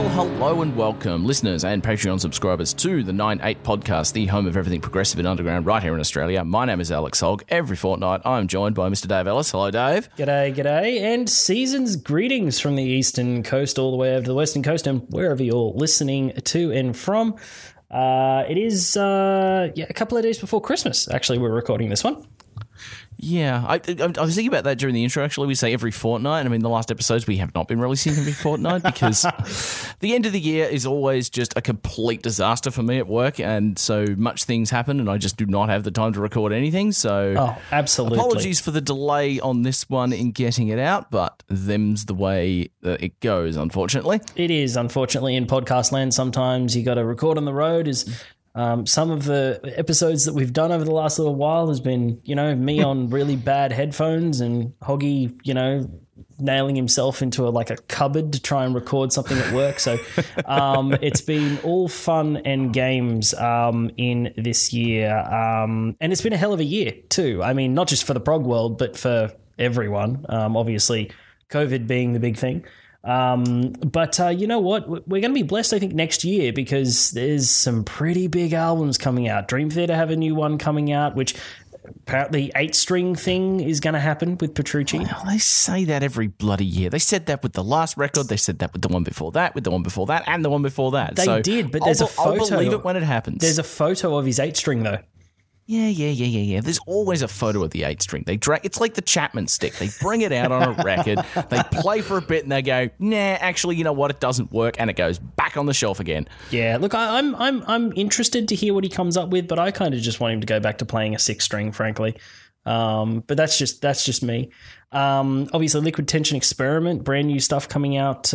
Well, hello and welcome, listeners and Patreon subscribers to the 9-8 podcast, the home of everything progressive and underground right here in Australia. My name is Alex Hogg. Every fortnight, I'm joined by Mr. Dave Ellis. Hello, Dave. G'day, and season's greetings from the eastern coast all the way over to the western coast and wherever you're listening to and from. It is a couple of days before Christmas, actually, we're recording this one. Yeah, I was thinking about that during the intro, actually. We say every fortnight. I mean, the last episodes, we have not been releasing every fortnight because the end of the year is always just a complete disaster for me at work, and so much things happen, and I just do not have the time to record anything. So, absolutely. Apologies for the delay on this one in getting it out, but them's the way that it goes, unfortunately. It is, unfortunately, in podcast land. Sometimes you got to record on the road. Some of the episodes that we've done over the last little while has been, me on really bad headphones and Hoggy, nailing himself into a cupboard to try and record something at work. So it's been all fun and games in this year. And it's been a hell of a year too. I mean, not just for the prog world, but for everyone. Obviously, COVID being the big thing. But you know what? We're going to be blessed, I think, next year because there's some pretty big albums coming out. Dream Theater have a new one coming out, which apparently 8-string thing is going to happen with Petrucci. Well, they say that every bloody year. They said that with the last record. They said that with the one before that, with the one before that, and the one before that. They did, but there's a photo. I'll believe it when it happens. There's a photo of his 8-string, though. Yeah. There's always a photo of the 8-string. It's like the Chapman stick. They bring it out on a record, they play for a bit, and they go, nah, actually, you know what? It doesn't work, and it goes back on the shelf again. Yeah, look, I'm interested to hear what he comes up with, but I kind of just want him to go back to playing a 6-string, frankly. But that's just me. Obviously, Liquid Tension Experiment, brand new stuff coming out,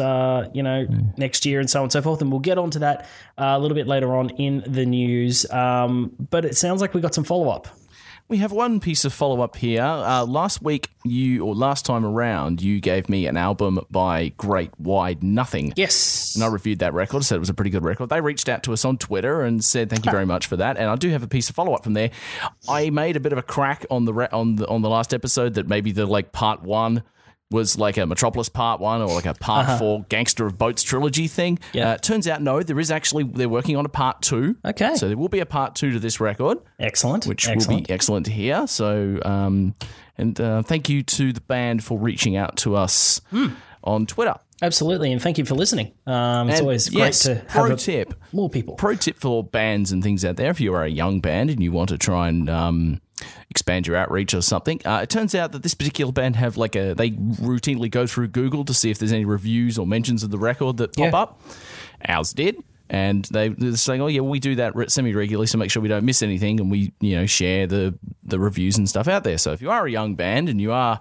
next year and so on and so forth. And we'll get onto that a little bit later on in the news. But it sounds like we got some follow-up. We have one piece of follow-up here. Last time around, you gave me an album by Great Wide Nothing. Yes. And I reviewed that record, said it was a pretty good record. They reached out to us on Twitter and said thank you very much for that. And I do have a piece of follow-up from there. I made a bit of a crack on the last episode that maybe the part one was like a Metropolis Part 1 or like a Part 4 Gangster of Boats trilogy thing. Yeah. Turns out, no, they're working on a Part 2. Okay. So there will be a Part 2 to this record. Excellent. Which will be excellent to hear. So, thank you to the band for reaching out to us on Twitter. Absolutely, and thank you for listening. It's always great to have more people. Pro tip for bands and things out there, if you are a young band and you want to try and expand your outreach or something. It turns out that this particular band have they routinely go through Google to see if there's any reviews or mentions of the record that pop up. Ours did. And they're saying, oh, yeah, we do that semi-regularly, so make sure we don't miss anything, and we, share the reviews and stuff out there. So if you are a young band and you are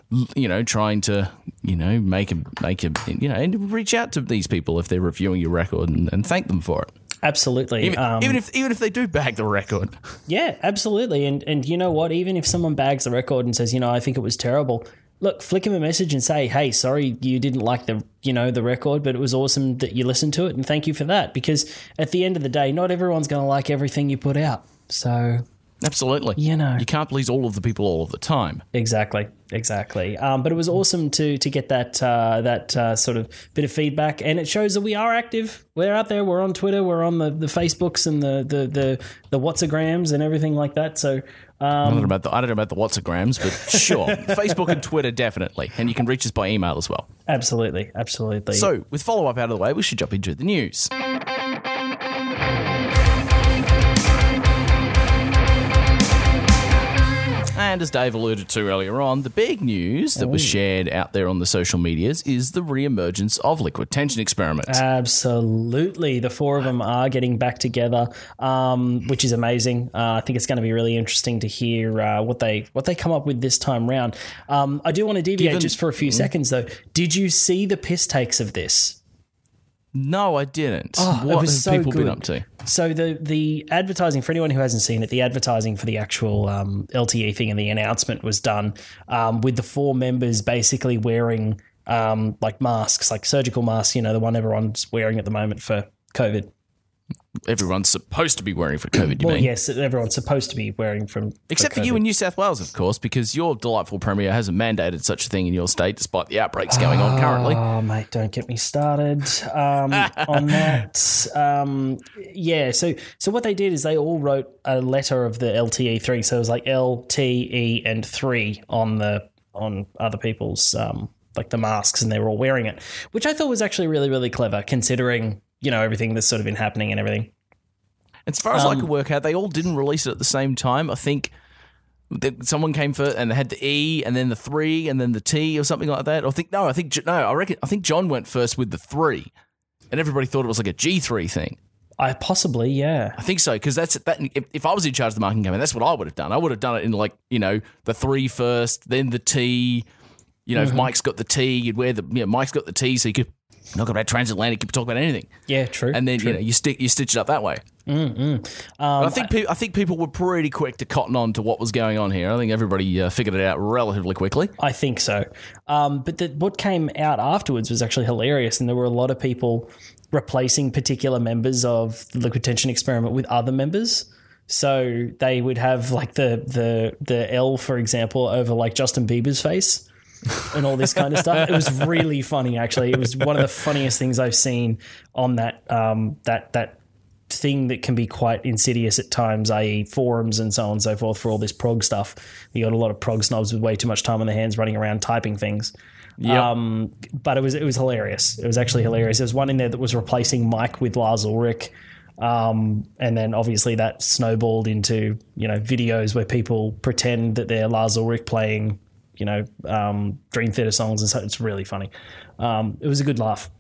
trying to, reach out to these people if they're reviewing your record and thank them for it. Absolutely. Even if they do bag the record. Yeah, absolutely. And you know what? Even if someone bags the record and says, I think it was terrible, look, flick him a message and say, hey, sorry you didn't like the record, but it was awesome that you listened to it, and thank you for that. Because at the end of the day, not everyone's going to like everything you put out. So... Absolutely. You can't please all of the people all of the time. Exactly. But it was awesome to get that sort of bit of feedback, and it shows that we are active. We're out there. We're on Twitter. We're on the Facebooks and the Whatsagrams and everything like that. So I don't know about the Whatsagrams, but sure, Facebook and Twitter definitely, and you can reach us by email as well. Absolutely. So with follow up out of the way, we should jump into the news. And as Dave alluded to earlier on, the big news that was shared out there on the social medias is the re-emergence of Liquid Tension Experiment. Absolutely. The four of them are getting back together, which is amazing. I think it's going to be really interesting to hear what they come up with this time round. I do want to deviate just for a few seconds, though. Did you see the piss takes of this? No, I didn't. What have people been up to? So the advertising, for anyone who hasn't seen it, the advertising for the actual LTE thing and the announcement was done with the four members basically wearing masks, like surgical masks, the one everyone's wearing at the moment for COVID. everyone's supposed to be wearing for COVID, you Well, mean? yes, everyone's supposed to be wearing Except for you in New South Wales, of course, because your delightful Premier hasn't mandated such a thing in your state, despite the outbreaks going on currently. Oh, mate, don't get me started on that. So what they did is they all wrote a letter of the LTE3. So it was like L, T, E, and 3 on other people's like the masks, and they were all wearing it, which I thought was actually really, really clever, considering everything that's sort of been happening and everything. As far as I could work out, they all didn't release it at the same time. I think someone came first, and they had the E, and then the 3, and then the T, or something like that. I think John went first with the 3, and everybody thought it was like a G3 thing. Possibly, yeah. I think so, because that's that. If I was in charge of the marketing campaign, that's what I would have done. I would have done it in the 3 first, then the T. If Mike's got the T, you'd wear Mike's got the T, so you could not about transatlantic, you could talk about anything. Yeah, true. And then true. you stitch it up that way. I think people were pretty quick to cotton on to what was going on here. I think everybody figured it out relatively quickly. I think so. But what came out afterwards was actually hilarious, and there were a lot of people replacing particular members of the liquid tension experiment with other members. So they would have like the L, for example, over like Justin Bieber's face. And all this kind of stuff. It was really funny, actually. It was one of the funniest things I've seen on that that thing that can be quite insidious at times, i.e. forums and so on and so forth for all this prog stuff. You got a lot of prog snobs with way too much time on their hands running around typing things. Yep. But it was hilarious. It was actually hilarious. There was one in there that was replacing Mike with Lars Ulrich. And then obviously that snowballed into, videos where people pretend that they're Lars Ulrich playing Dream Theater songs, and so it's really funny. It was a good laugh.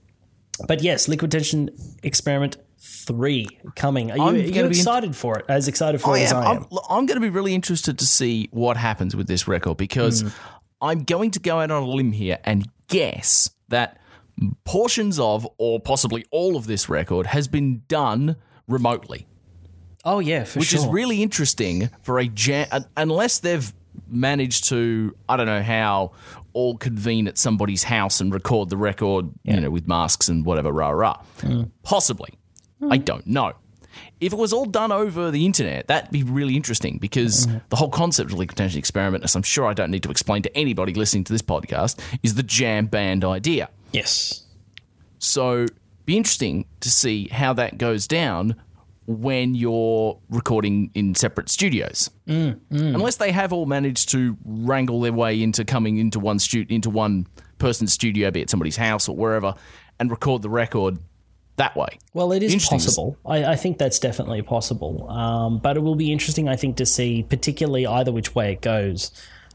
But yes, Liquid Tension Experiment 3 coming. Are you excited for it? As excited for it as I am. I'm going to be really interested to see what happens with this record, because I'm going to go out on a limb here and guess that portions of, or possibly all of this record has been done remotely. Oh yeah, for sure. Which is really interesting for a jam, unless they've managed to, I don't know how, all convene at somebody's house and record the record, with masks and whatever, rah. Possibly. I don't know. If it was all done over the internet, that'd be really interesting, because the whole concept of Liquid Tension Experiment, as I'm sure I don't need to explain to anybody listening to this podcast, is the jam band idea. Yes. So, be interesting to see how that goes down when you're recording in separate studios. Unless they have all managed to wrangle their way into coming into one person's studio, be it somebody's house or wherever, and record the record that way. Well, it is possible. I think that's definitely possible. But it will be interesting, I think, to see particularly either which way it goes,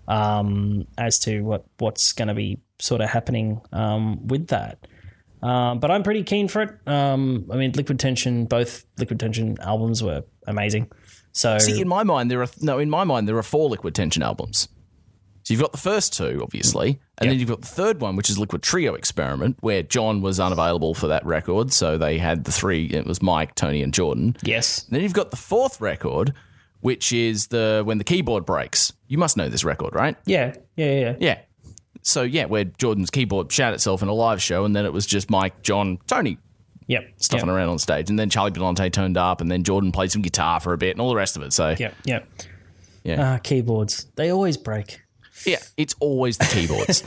as to what's going to be sort of happening with that. But I'm pretty keen for it. Liquid Tension, both Liquid Tension albums were amazing. So, see, in my mind there are 4 Liquid Tension albums. So you've got the first 2, obviously, and then you've got the third one, which is Liquid Trio Experiment, where John was unavailable for that record, so they had the 3. It was Mike, Tony, and Jordan. Yes. And then you've got the 4th record, which is when the keyboard breaks. You must know this record, right? Yeah. So, where Jordan's keyboard shat itself in a live show, and then it was just Mike, John, Tony stuffing around on stage. And then Charlie Bellante turned up, and then Jordan played some guitar for a bit and all the rest of it. So, yeah. Keyboards. They always break. Yeah, it's always the keyboards.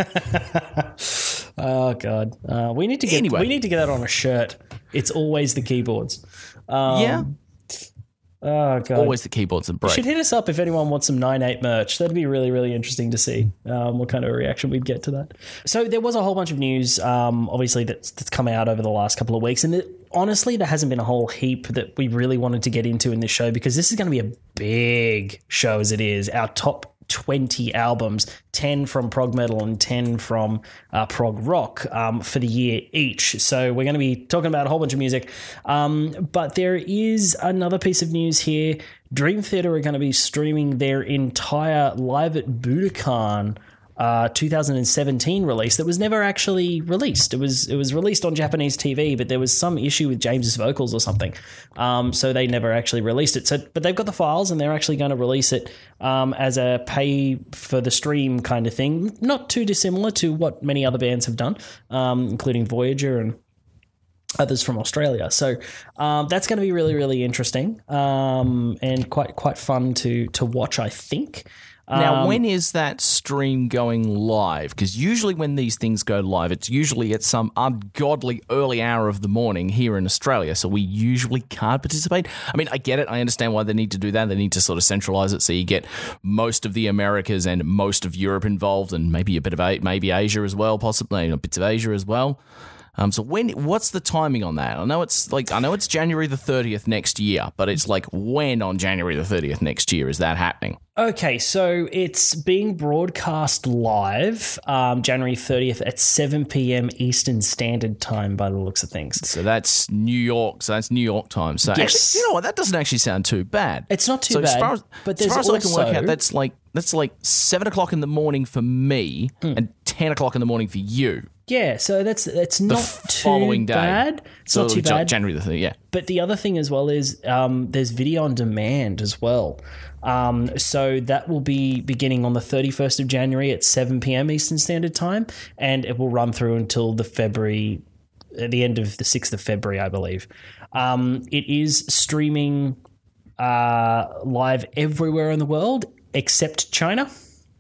Oh, God. We need to get that on a shirt. It's always the keyboards. Oh, God. Always the keyboards that break. You should hit us up if anyone wants some 9/8 merch. That'd be really, really interesting to see what kind of a reaction we'd get to that. So there was a whole bunch of news, obviously, that's come out over the last couple of weeks. And honestly, there hasn't been a whole heap that we really wanted to get into in this show, because this is going to be a big show as it is. Our top 20 albums, 10 from prog metal and 10 from prog rock for the year each. So we're going to be talking about a whole bunch of music. But there is another piece of news here. Dream Theater are going to be streaming their entire Live at Budokan 2017 release that was never actually released. It was released on Japanese TV, but there was some issue with James's vocals or something. So they never actually released it. But they've got the files, and they're actually going to release it as a pay for the stream kind of thing. Not too dissimilar to what many other bands have done, including Voyager and others from Australia. So that's going to be really, really interesting and quite fun to watch, I think. Now, when is that stream going live? Because usually when these things go live, it's usually at some ungodly early hour of the morning here in Australia, so we usually can't participate. I mean, I get it. I understand why they need to do that. They need to sort of centralize it so you get most of the Americas and most of Europe involved, and maybe a bit of maybe Asia as well, possibly bits of Asia as well. So what's the timing on that? I know it's January the 30th next year, but it's like when on January the 30th next year is that happening? Okay, so it's being broadcast live January 30th at 7 p.m. Eastern Standard Time by the looks of things. So that's New York. So that's New York time. So yes. Actually, you know what? That doesn't actually sound too bad. It's not too bad. But as far as I can work out, that's like 7 o'clock in the morning for me and 10 o'clock in the morning for you. Yeah, so that's not following too day. bad. It's not too bad. January the 30th, yeah. But the other thing as well is there's video on demand as well. So that will be beginning on the 31st of January at 7 p.m. Eastern Standard Time, and it will run through until the end of the 6th of February, I believe. It is streaming live everywhere in the world except China.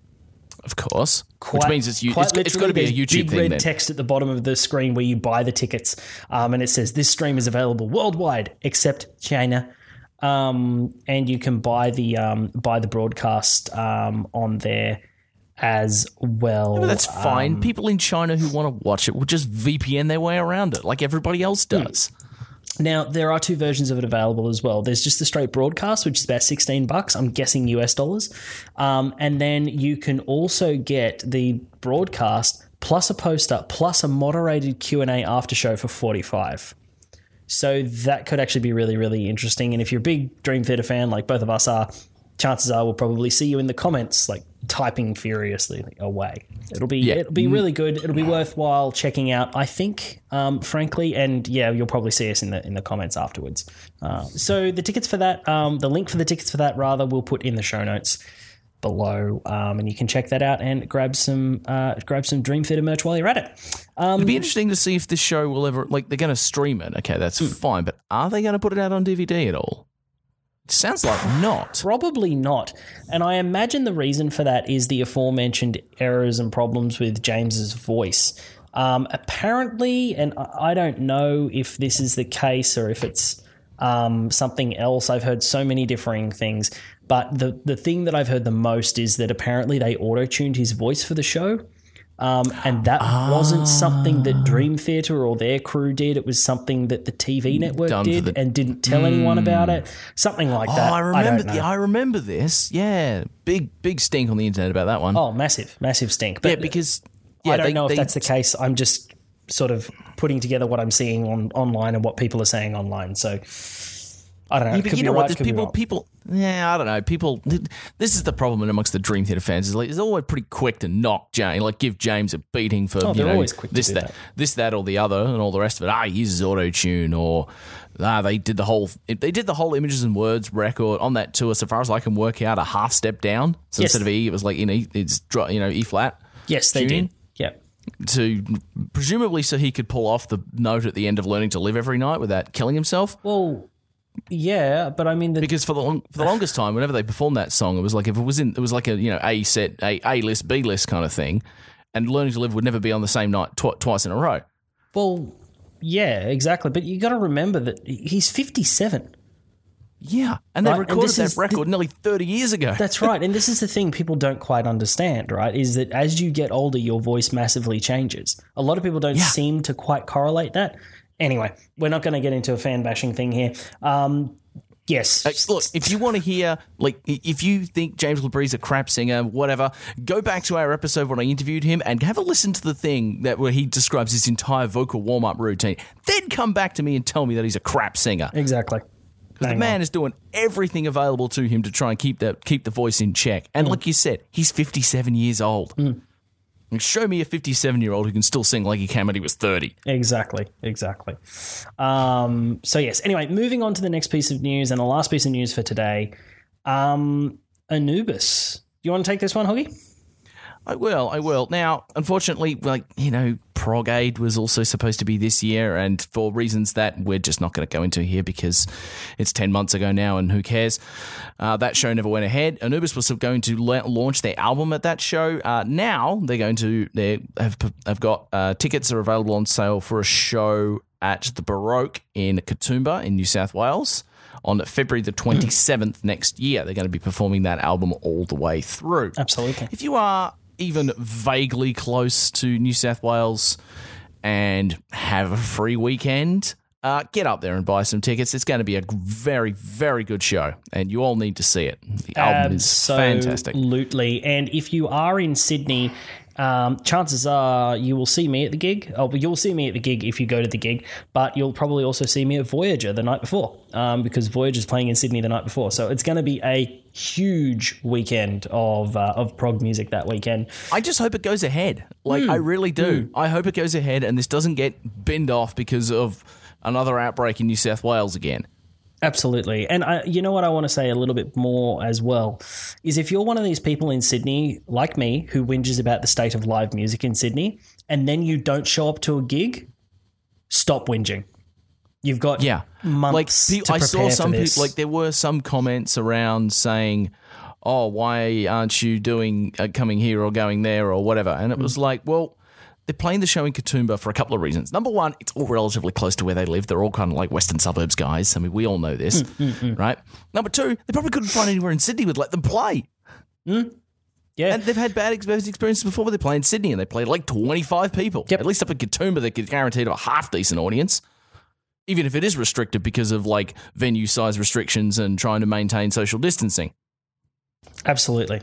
Of course, which means it's got to be a YouTube big thing. Red then. text at the bottom of the screen where you buy the tickets, and it says this stream is available worldwide except China, and you can buy the broadcast on there as well. Yeah, but that's fine. People in China who want to watch it will just VPN their way around it, like everybody else does. Now, there are two versions of it available as well. There's just the straight broadcast, which is about $16. I'm guessing US dollars. And then you can also get the broadcast plus a poster plus a moderated Q&A after show for $45. So that could actually be really, really interesting. And if you're a big Dream Theater fan, like both of us are, chances are we'll probably see you in the comments, like typing furiously away. It'll be really good. It'll be worthwhile checking out, I think, frankly. And yeah, you'll probably see us in the comments afterwards. So the tickets for that, the link for the tickets for that, rather, we'll put in the show notes below, and you can check that out and grab some Dream Theater merch while you're at it. It'd be interesting to see if this show will ever, like, they're going to stream it. Okay, that's fine, but are they going to put it out on DVD at all? Sounds like not. Probably not. And I imagine the reason for that is the aforementioned errors and problems with James's voice. Apparently, and I don't know if this is the case or if it's something else. I've heard so many differing things. But the thing that I've heard the most is that apparently they auto-tuned his voice for the show. And that wasn't something that Dream Theater or their crew did. It was something that the TV network did and didn't tell anyone about it. Something like that. I remember this. Yeah, big stink on the internet about that one. Oh, massive stink. But because I don't know if that's the case. I'm just sort of putting together what I'm seeing online and what people are saying online. So I don't know. Yeah, but you know what? There's people. Yeah, I don't know. People. This is the problem amongst the Dream Theater fans. Is like, it's always pretty quick to knock James, like give James a beating for always quick this, to do that, that, or the other, and all the rest of it. He uses auto tune, or they did the whole images and words record on that tour. So far as I can work out, a half step down. So instead of E, it was like it's E flat. Yes, they did. Yeah. To presumably so he could pull off the note at the end of Learning to Live every night without killing himself. Well. Yeah, but I mean, because for the longest time, whenever they performed that song, it was like it was like a A set, A list, B list kind of thing, and Learning to Live would never be on the same night twice in a row. Well, yeah, exactly. But you got to remember that he's 57. Yeah, and they recorded that record nearly 30 years ago. That's right, and this is the thing people don't quite understand, right? Is that as you get older, your voice massively changes. A lot of people don't seem to quite correlate that. Anyway, we're not going to get into a fan bashing thing here. Yes. Look, if you want to hear, like, if you think James LaBrie's a crap singer, whatever, go back to our episode when I interviewed him and have a listen to the thing where he describes his entire vocal warm-up routine. Then come back to me and tell me that he's a crap singer. Exactly. Because the man is doing everything available to him to try and keep the voice in check. And like you said, he's 57 years old. Show me a 57-year-old who can still sing like he can when he was 30. Exactly. So, yes. Anyway, moving on to the next piece of news and the last piece of news for today. Anubis. You want to take this one, Hoggy? I will. Now, unfortunately, Prog Aid was also supposed to be this year, and for reasons that we're just not going to go into here because it's 10 months ago now and who cares. That show never went ahead. Anubis was going to launch their album at that show. Now they have got tickets are available on sale for a show at the Baroque in Katoomba in New South Wales on February the 27th next year. They're going to be performing that album all the way through. Absolutely. If you are even vaguely close to New South Wales and have a free weekend, get up there and buy some tickets. It's going to be a very, very good show, and you all need to see it. The album is fantastic. Absolutely. And if you are in Sydney, chances are you will see me at the gig. You'll see me at the gig if you go to the gig, but you'll probably also see me at Voyager the night before, because Voyager's playing in Sydney the night before. So it's going to be a huge weekend of prog music that weekend. I just hope it goes ahead. I really do. I hope it goes ahead and this doesn't get binned off because of another outbreak in New South Wales again. Absolutely. And you know what I want to say a little bit more as well is if you're one of these people in Sydney, like me, who whinges about the state of live music in Sydney, and then you don't show up to a gig, stop whinging. You've got months to prepare I saw some for this. people, there were some comments around saying, oh, why aren't you doing coming here or going there or whatever? And it was like, well, they're playing the show in Katoomba for a couple of reasons. Number one, it's all relatively close to where they live. They're all kind of like western suburbs guys. I mean, we all know this, right? Number two, they probably couldn't find anywhere in Sydney would let them play. Yeah. And they've had bad experiences before where they play in Sydney and they played like 25 people. Yep. At least up in Katoomba, they could guarantee a half-decent audience, even if it is restricted because of like venue size restrictions and trying to maintain social distancing. Absolutely.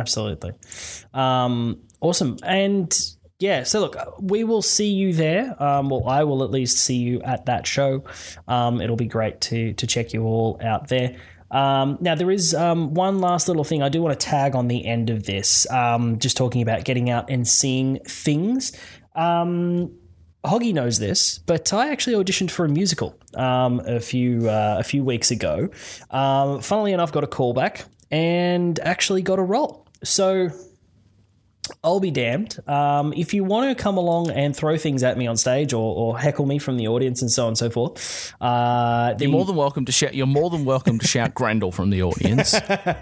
Awesome. And yeah, so look, we will see you there. Well, I will at least see you at that show. It'll be great to check you all out there. Now, there is one last little thing I do want to tag on the end of this, just talking about getting out and seeing things. Hoggy knows this, but I actually auditioned for a musical a few weeks ago. Funnily enough, got a call back and actually got a role. So I'll be damned. If you want to come along and throw things at me on stage or heckle me from the audience and so on and so forth, you're more than welcome to shout. You're more than welcome to shout Grendel from the audience.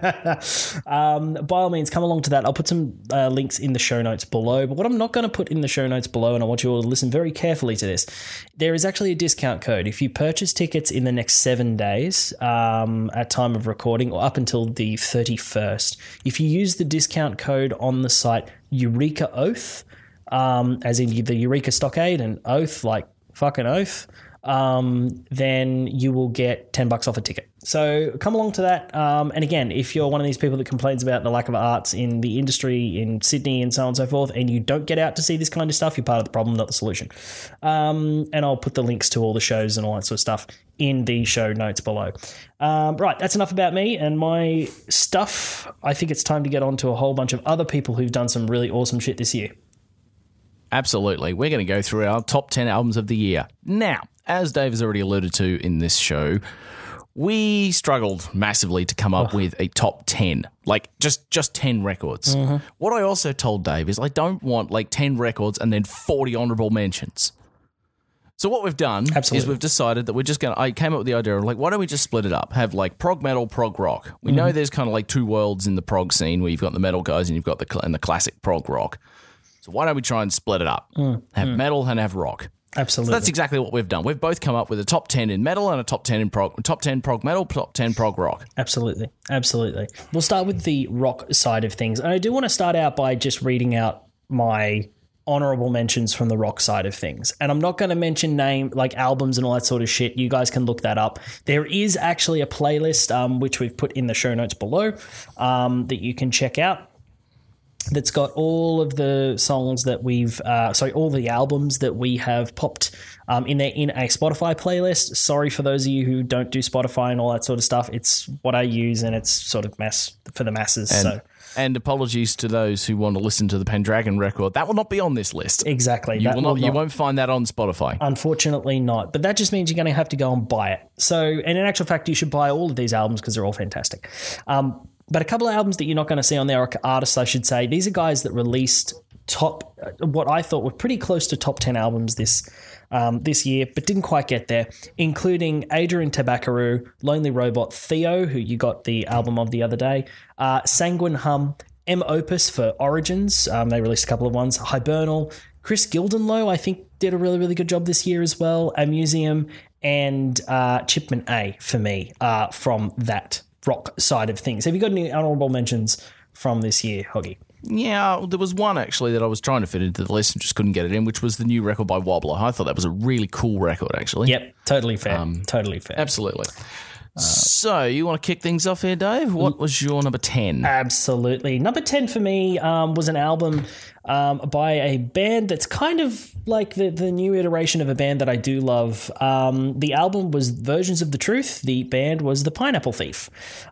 By all means, come along to that. I'll put some links in the show notes below. But what I'm not going to put in the show notes below, and I want you all to listen very carefully to this, there is actually a discount code. If you purchase tickets in the next 7 days at time of recording or up until the 31st, if you use the discount code on the site Eureka Oath, as in the Eureka Stockade and Oath, like fucking oath, then you will get $10 off a ticket. So come along to that. And again, if you're one of these people that complains about the lack of arts in the industry in Sydney and so on and so forth, and you don't get out to see this kind of stuff, you're part of the problem, not the solution. And I'll put the links to all the shows and all that sort of stuff in the show notes below. Right, that's enough about me and my stuff. I think it's time to get on to a whole bunch of other people who've done some really awesome shit this year. Absolutely. We're going to go through our top 10 albums of the year. Now, as Dave has already alluded to in this show, we struggled massively to come up with a top 10, like just 10 records. What I also told Dave is I don't want like 10 records and then 40 honorable mentions. So what we've done is we've decided that we're just going to, I came up with the idea of like, why don't we just split it up? Have like prog metal, prog rock. We know there's kind of like two worlds in the prog scene where you've got the metal guys and you've got the classic prog rock. So why don't we try and split it up? Have metal and have rock. Absolutely. So that's exactly what we've done. We've both come up with a top 10 in metal and a top 10 in prog, top 10 prog metal, top 10 prog rock. Absolutely. We'll start with the rock side of things. And I do want to start out by just reading out my honorable mentions from the rock side of things. And I'm not going to mention name like albums and all that sort of shit. You guys can look that up. There is actually a playlist which we've put in the show notes below that you can check out. That's got all of the songs that we've, all the albums that we have popped in a Spotify playlist. Sorry for those of you who don't do Spotify and all that sort of stuff. It's what I use and it's sort of mess for the masses. And apologies to those who want to listen to the Pendragon record. That will not be on this list. Exactly. You won't find that on Spotify. Unfortunately not. But that just means you're going to have to go and buy it. So, and in actual fact, you should buy all of these albums because they're all fantastic. But a couple of albums that you're not going to see on there are artists, I should say. These are guys that released what I thought were pretty close to top 10 albums this year, but didn't quite get there, including Adrian Tabakaru, Lonely Robot, Theo, who you got the album of the other day, Sanguine Hum, M. Opus for Origins. They released a couple of ones. Hibernal, Chris Gildenlow, I think, did a really, really good job this year as well. A Museum, and Chipman A for me from that rock side of things. Have you got any honourable mentions from this year, Hoggy? Yeah, there was one actually that I was trying to fit into the list and just couldn't get it in, which was the new record by Wobbler. I thought that was a really cool record, actually. Yep, totally fair. Totally fair. Absolutely. So, you want to kick things off here, Dave? What was your number 10? Absolutely. Number 10 for me was an album by a band that's kind of like the new iteration of a band that I do love. The album was Versions of the Truth. The band was The Pineapple Thief.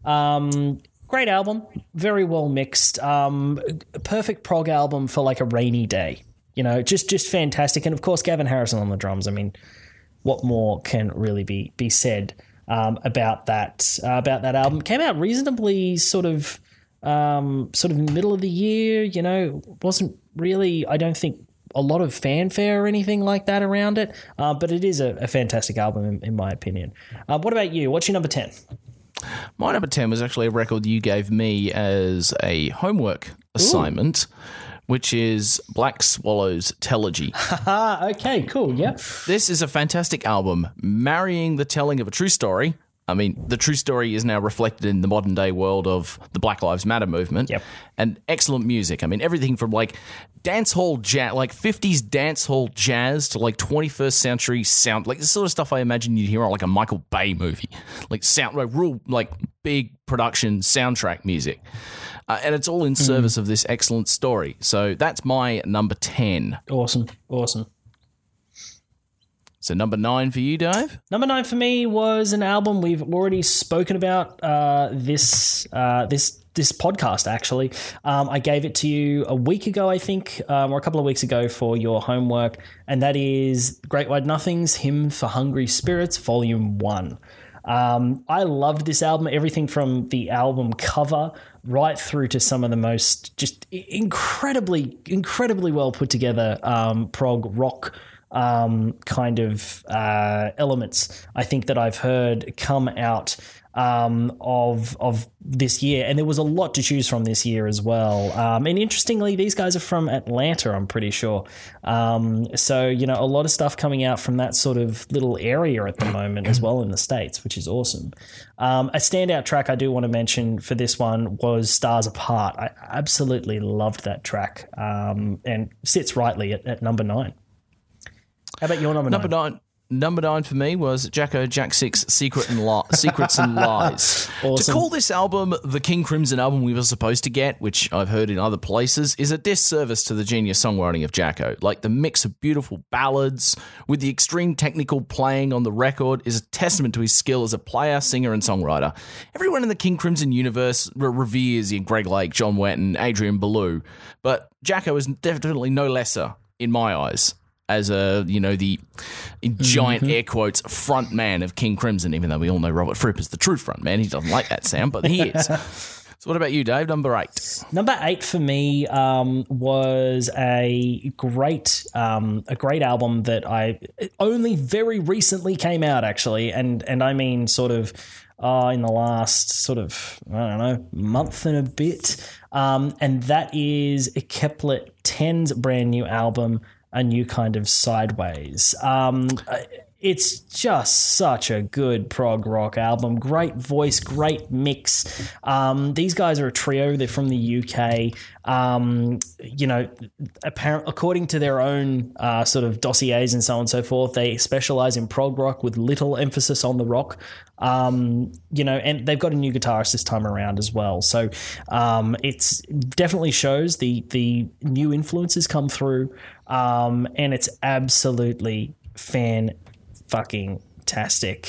Great album, very well mixed. Perfect prog album for like a rainy day. You know, just fantastic. And of course, Gavin Harrison on the drums. I mean, what more can really be said about that album? Came out reasonably sort of middle of the year. You know, wasn't really, I don't think, a lot of fanfare or anything like that around it. But it is a fantastic album in my opinion. What about you? What's your number 10? My number 10 was actually a record you gave me as a homework assignment, which is Black Swallow's Telegy. Okay, cool, yeah. This is a fantastic album, marrying the telling of a true story. I mean, the true story is now reflected in the modern day world of the Black Lives Matter movement. Yep. And excellent music. I mean, everything from like dance hall jazz, like 50s dance hall jazz to like 21st century sound, like the sort of stuff I imagine you'd hear on like a Michael Bay movie, like sound, like real, like big production soundtrack music. And it's all in service of this excellent story. So that's my number 10. Awesome. So number 9 for you, Dave? Number 9 for me was an album we've already spoken about this podcast, actually. I gave it to you a week ago, I think, or a couple of weeks ago for your homework, and that is Great Wide Nothing's Hymn for Hungry Spirits, Volume 1. I loved this album, everything from the album cover right through to some of the most just incredibly well put together prog rock kind of elements I think that I've heard come out of this year, and there was a lot to choose from this year as well. And interestingly, these guys are from Atlanta, I'm pretty sure. So, you know, a lot of stuff coming out from that sort of little area at the moment as well in the States, which is awesome. A standout track I do want to mention for this one was Stars Apart. I absolutely loved that track, and sits rightly at number 9. How about your number 9? Number 9 for me was Jacko Jack 6 Secrets and Lies. Awesome. To call this album the King Crimson album we were supposed to get, which I've heard in other places, is a disservice to the genius songwriting of Jacko. Like, the mix of beautiful ballads with the extreme technical playing on the record is a testament to his skill as a player, singer, and songwriter. Everyone in the King Crimson universe reveres Greg Lake, John Wetton, Adrian Belew, but Jacko is definitely no lesser in my eyes as a, you know, the giant air quotes front man of King Crimson, even though we all know Robert Fripp is the true front man. He doesn't like that sound, but he is. So what about you, Dave? Number 8. Number 8 for me was a great album that I only very recently came out, actually, and I mean sort of in the last sort of, I don't know, month and a bit, and that is Kepler 10's brand new album, A New Kind of Sideways. It's just such a good prog rock album. Great voice, great mix. These guys are a trio. They're from the UK. You know, according to their own sort of dossiers and so on and so forth, they specialize in prog rock with little emphasis on the rock. You know, and they've got a new guitarist this time around as well. So it's definitely shows the new influences come through, and it's absolutely fan-fucking-tastic.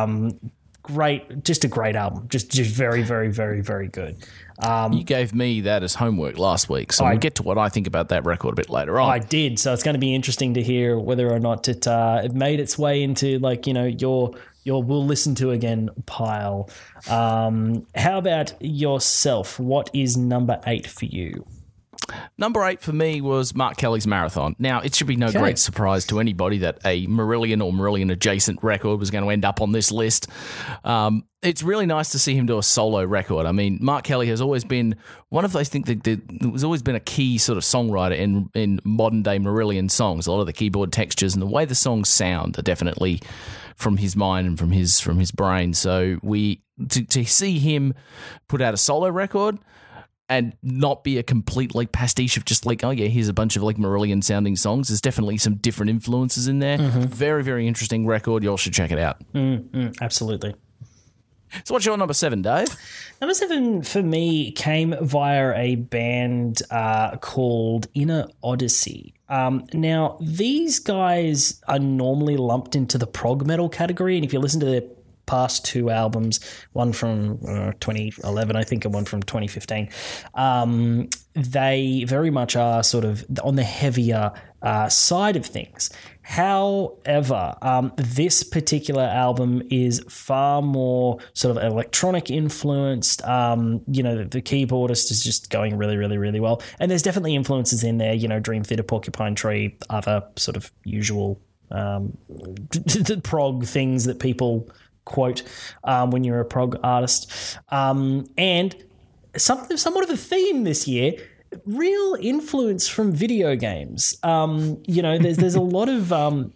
Great, just a great album. Just very, very, very, very good. You gave me that as homework last week, so we'll get to what I think about that record a bit later on. I did, so it's going to be interesting to hear whether or not it made its way into, like, you know, your we'll listen to again pile. How about yourself? What is number 8 for you? Number 8 for me was Mark Kelly's Marathon. Now, it should be no great surprise to anybody that a Marillion or Marillion adjacent record was going to end up on this list. It's really nice to see him do a solo record. I mean, Mark Kelly has always been one of those, I think, that has always been a key sort of songwriter in modern day Marillion songs. A lot of the keyboard textures and the way the songs sound are definitely from his mind and from his brain. So to see him put out a solo record and not be a complete like pastiche of just like, oh yeah, here's a bunch of like Marillion sounding songs. There's definitely some different influences in there. Mm-hmm. Very, very interesting record. You all should check it out. Absolutely. So what's your number 7, Dave? Number 7 for me came via a band called Inner Odyssey. Now, these guys are normally lumped into the prog metal category, and if you listen to their past 2 albums, one from 2011, I think, and one from 2015. They very much are sort of on the heavier side of things. However, this particular album is far more sort of electronic influenced. The keyboardist is just going really, really, really well. And there's definitely influences in there, Dream Theater, Porcupine Tree, other sort of usual prog things that people quote when you're a prog artist. And somewhat of a theme this year, real influence from video games. There's a lot of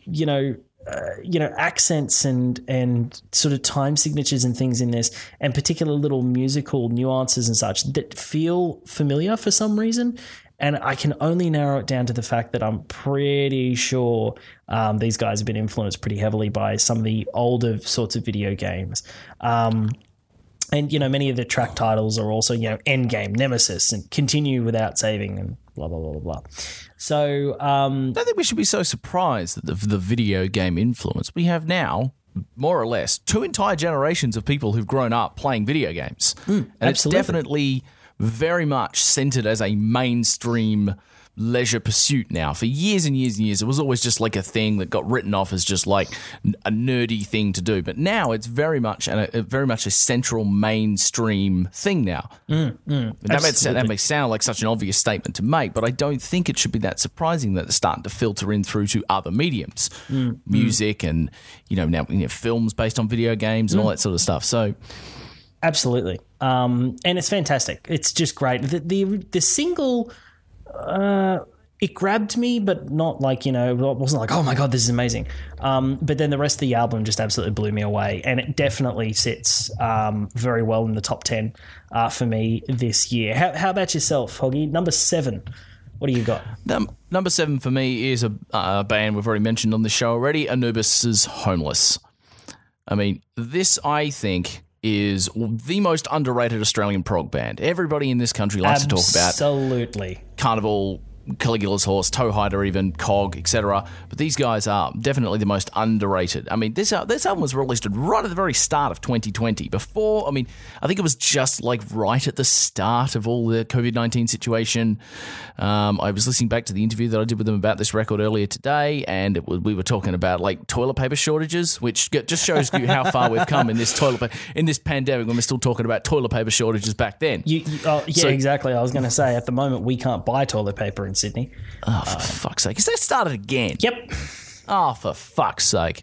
accents and sort of time signatures and things in this, and particular little musical nuances and such that feel familiar for some reason. And I can only narrow it down to the fact that I'm pretty sure these guys have been influenced pretty heavily by some of the older sorts of video games. And, many of the track titles are also, Endgame, Nemesis, and Continue Without Saving, and blah, blah, blah, blah, blah. So I don't think we should be so surprised that the video game influence we have now, more or less, 2 entire generations of people who've grown up playing video games. And absolutely. It's definitely very much centered as a mainstream leisure pursuit now. For years and years and years, it was always just like a thing that got written off as just like a nerdy thing to do. But now it's very much a central mainstream thing now. That may sound like such an obvious statement to make, but I don't think it should be that surprising that it's starting to filter in through to other mediums, music and now films based on video games and all that sort of stuff. So. Absolutely. And it's fantastic. It's just great. The single, it grabbed me, but not like, it wasn't like, oh my God, this is amazing. But then the rest of the album just absolutely blew me away. And it definitely sits very well in the top 10 for me this year. How about yourself, Hoggy? Number 7. What do you got? Number 7 for me is a band we've already mentioned on the show already, Anubis' Homeless. I mean, this, I think, is the most underrated Australian prog band. Everybody in this country likes to talk about absolutely Carnival, Caligula's Horse, Towhider, even Cog, etc. But these guys are definitely the most underrated. I mean, this album was released right at the very start of 2020. I think it was just like right at the start of all the COVID-19 situation. I was listening back to the interview that I did with them about this record earlier today, and we were talking about like toilet paper shortages, which just shows you how far we've come in this pandemic when we're still talking about toilet paper shortages back then. Exactly. I was going to say, at the moment, we can't buy toilet paper in Sydney. Oh, for fuck's sake. Is that started again? Yep. Oh, for fuck's sake.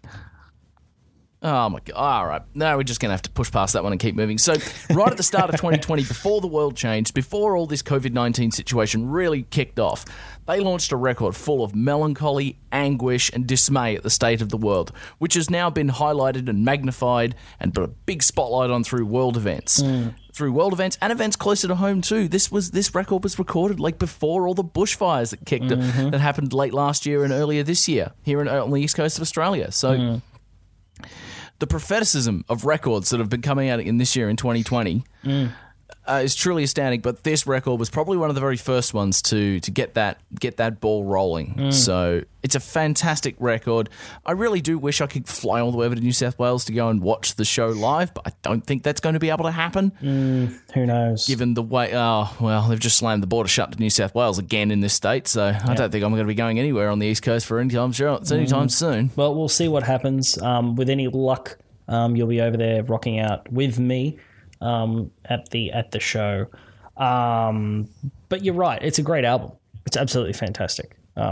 Oh, my God. All right. No, we're just going to have to push past that one and keep moving. So, right at the start of 2020, before the world changed, before all this COVID-19 situation really kicked off, they launched a record full of melancholy, anguish, and dismay at the state of the world, which has now been highlighted and magnified and put a big spotlight on through world events. Through world events and events closer to home too. This record was recorded like before all the bushfires that happened late last year and earlier this year here on the east coast of Australia. So the propheticism of records that have been coming out in this year in 2020 is truly astounding. But this record was probably one of the very first ones to get that ball rolling. So it's a fantastic record. I really do wish I could fly all the way over to New South Wales to go and watch the show live, but I don't think that's going to be able to happen. Who knows? Given the way, they've just slammed the border shut to New South Wales again in this state, so I don't think I'm going to be going anywhere on the East Coast for anytime soon. Well, we'll see what happens. With any luck, you'll be over there rocking out with me at the show. But you're right. It's a great album. It's absolutely fantastic.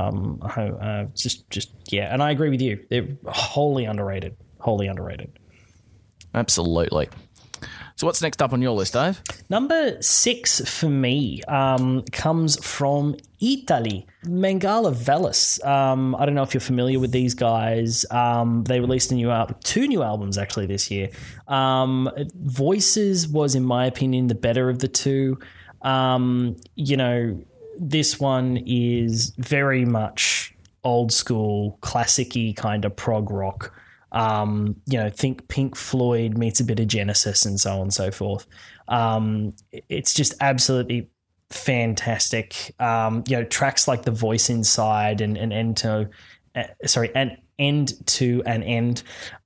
Yeah. And I agree with you. They're wholly underrated. Wholly underrated. Absolutely. So what's next up on your list, Dave? Number 6 for me comes from Italy, Mangala Velis. I don't know if you're familiar with these guys. They released two new albums actually this year. Voices was, in my opinion, the better of the two. This one is very much old school, classic-y kind of prog rock. Think Pink Floyd meets a bit of Genesis and so on and so forth. It's just absolutely fantastic. Tracks like The Voice Inside and End to an End,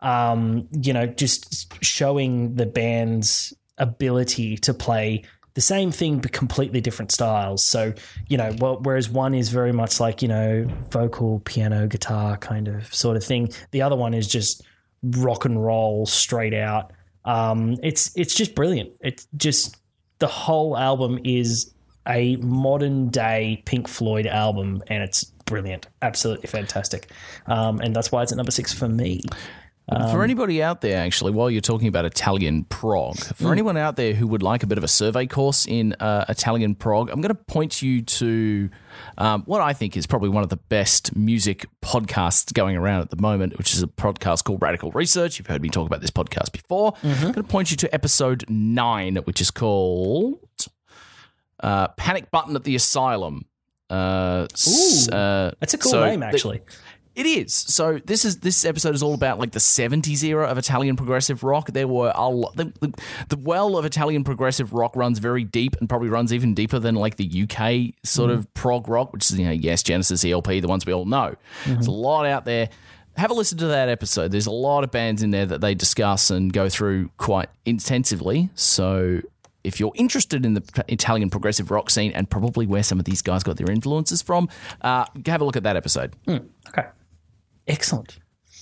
just showing the band's ability to play the same thing but completely different styles. So, whereas one is very much like, vocal, piano, guitar kind of sort of thing. The other one is just rock and roll straight out. It's just brilliant. It's just, the whole album is a modern day Pink Floyd album, and it's brilliant. Absolutely fantastic. And that's why it's at number 6 for me. For anybody out there, actually, while you're talking about Italian prog, for anyone out there who would like a bit of a survey course in Italian prog, I'm going to point you to what I think is probably one of the best music podcasts going around at the moment, which is a podcast called Radical Research. You've heard me talk about this podcast before. I'm going to point you to episode 9, which is called Panic Button at the Asylum. That's a cool name, actually. It is. So this episode is all about like the 70s era of Italian progressive rock. There were a lot, the well of Italian progressive rock runs very deep and probably runs even deeper than like the UK sort of prog rock, which is, yes, Genesis, ELP, the ones we all know. There's a lot out there. Have a listen to that episode. There's a lot of bands in there that they discuss and go through quite intensively. So if you're interested in the Italian progressive rock scene and probably where some of these guys got their influences from, have a look at that episode. Okay. Excellent.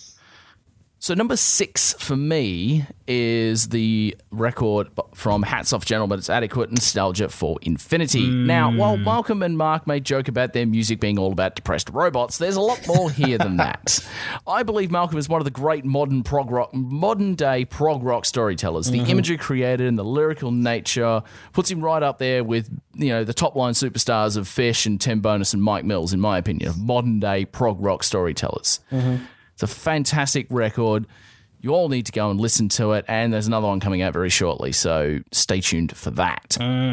So number 6 for me is the record from Hats Off Gentlemen. It's Adequate Nostalgia for Infinity. Now, while Malcolm and Mark may joke about their music being all about depressed robots, there's a lot more here than that. I believe Malcolm is one of the great modern day prog rock storytellers. The imagery created and the lyrical nature puts him right up there with, the top line superstars of Fish and Tim Bonus and Mike Mills, in my opinion, of modern day prog rock storytellers. It's a fantastic record. You all need to go and listen to it, and there's another one coming out very shortly, so stay tuned for that.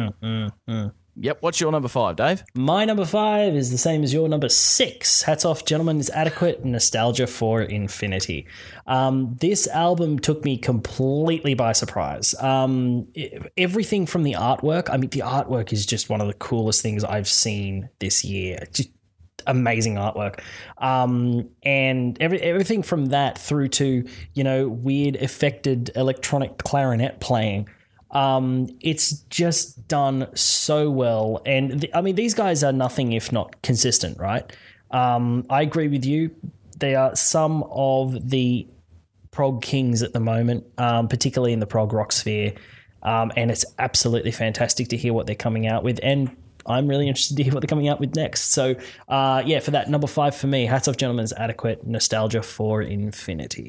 Yep, what's your number 5, Dave? My number 5 is the same as your number 6. Hats Off Gentlemen is Adequate Nostalgia for Infinity. This album took me completely by surprise. Everything from the artwork, the artwork is just one of the coolest things I've seen this year. Just amazing artwork, and everything from that through to weird affected electronic clarinet playing. It's just done so well, and these guys are nothing if not consistent, right? I agree with you. They are some of the prog kings at the moment, particularly in the prog rock sphere, and it's absolutely fantastic to hear what they're coming out with, and I'm really interested to hear what they're coming out with next. So, for that, number 5 for me, Hats Off Gentlemen's Adequate Nostalgia for Infinity.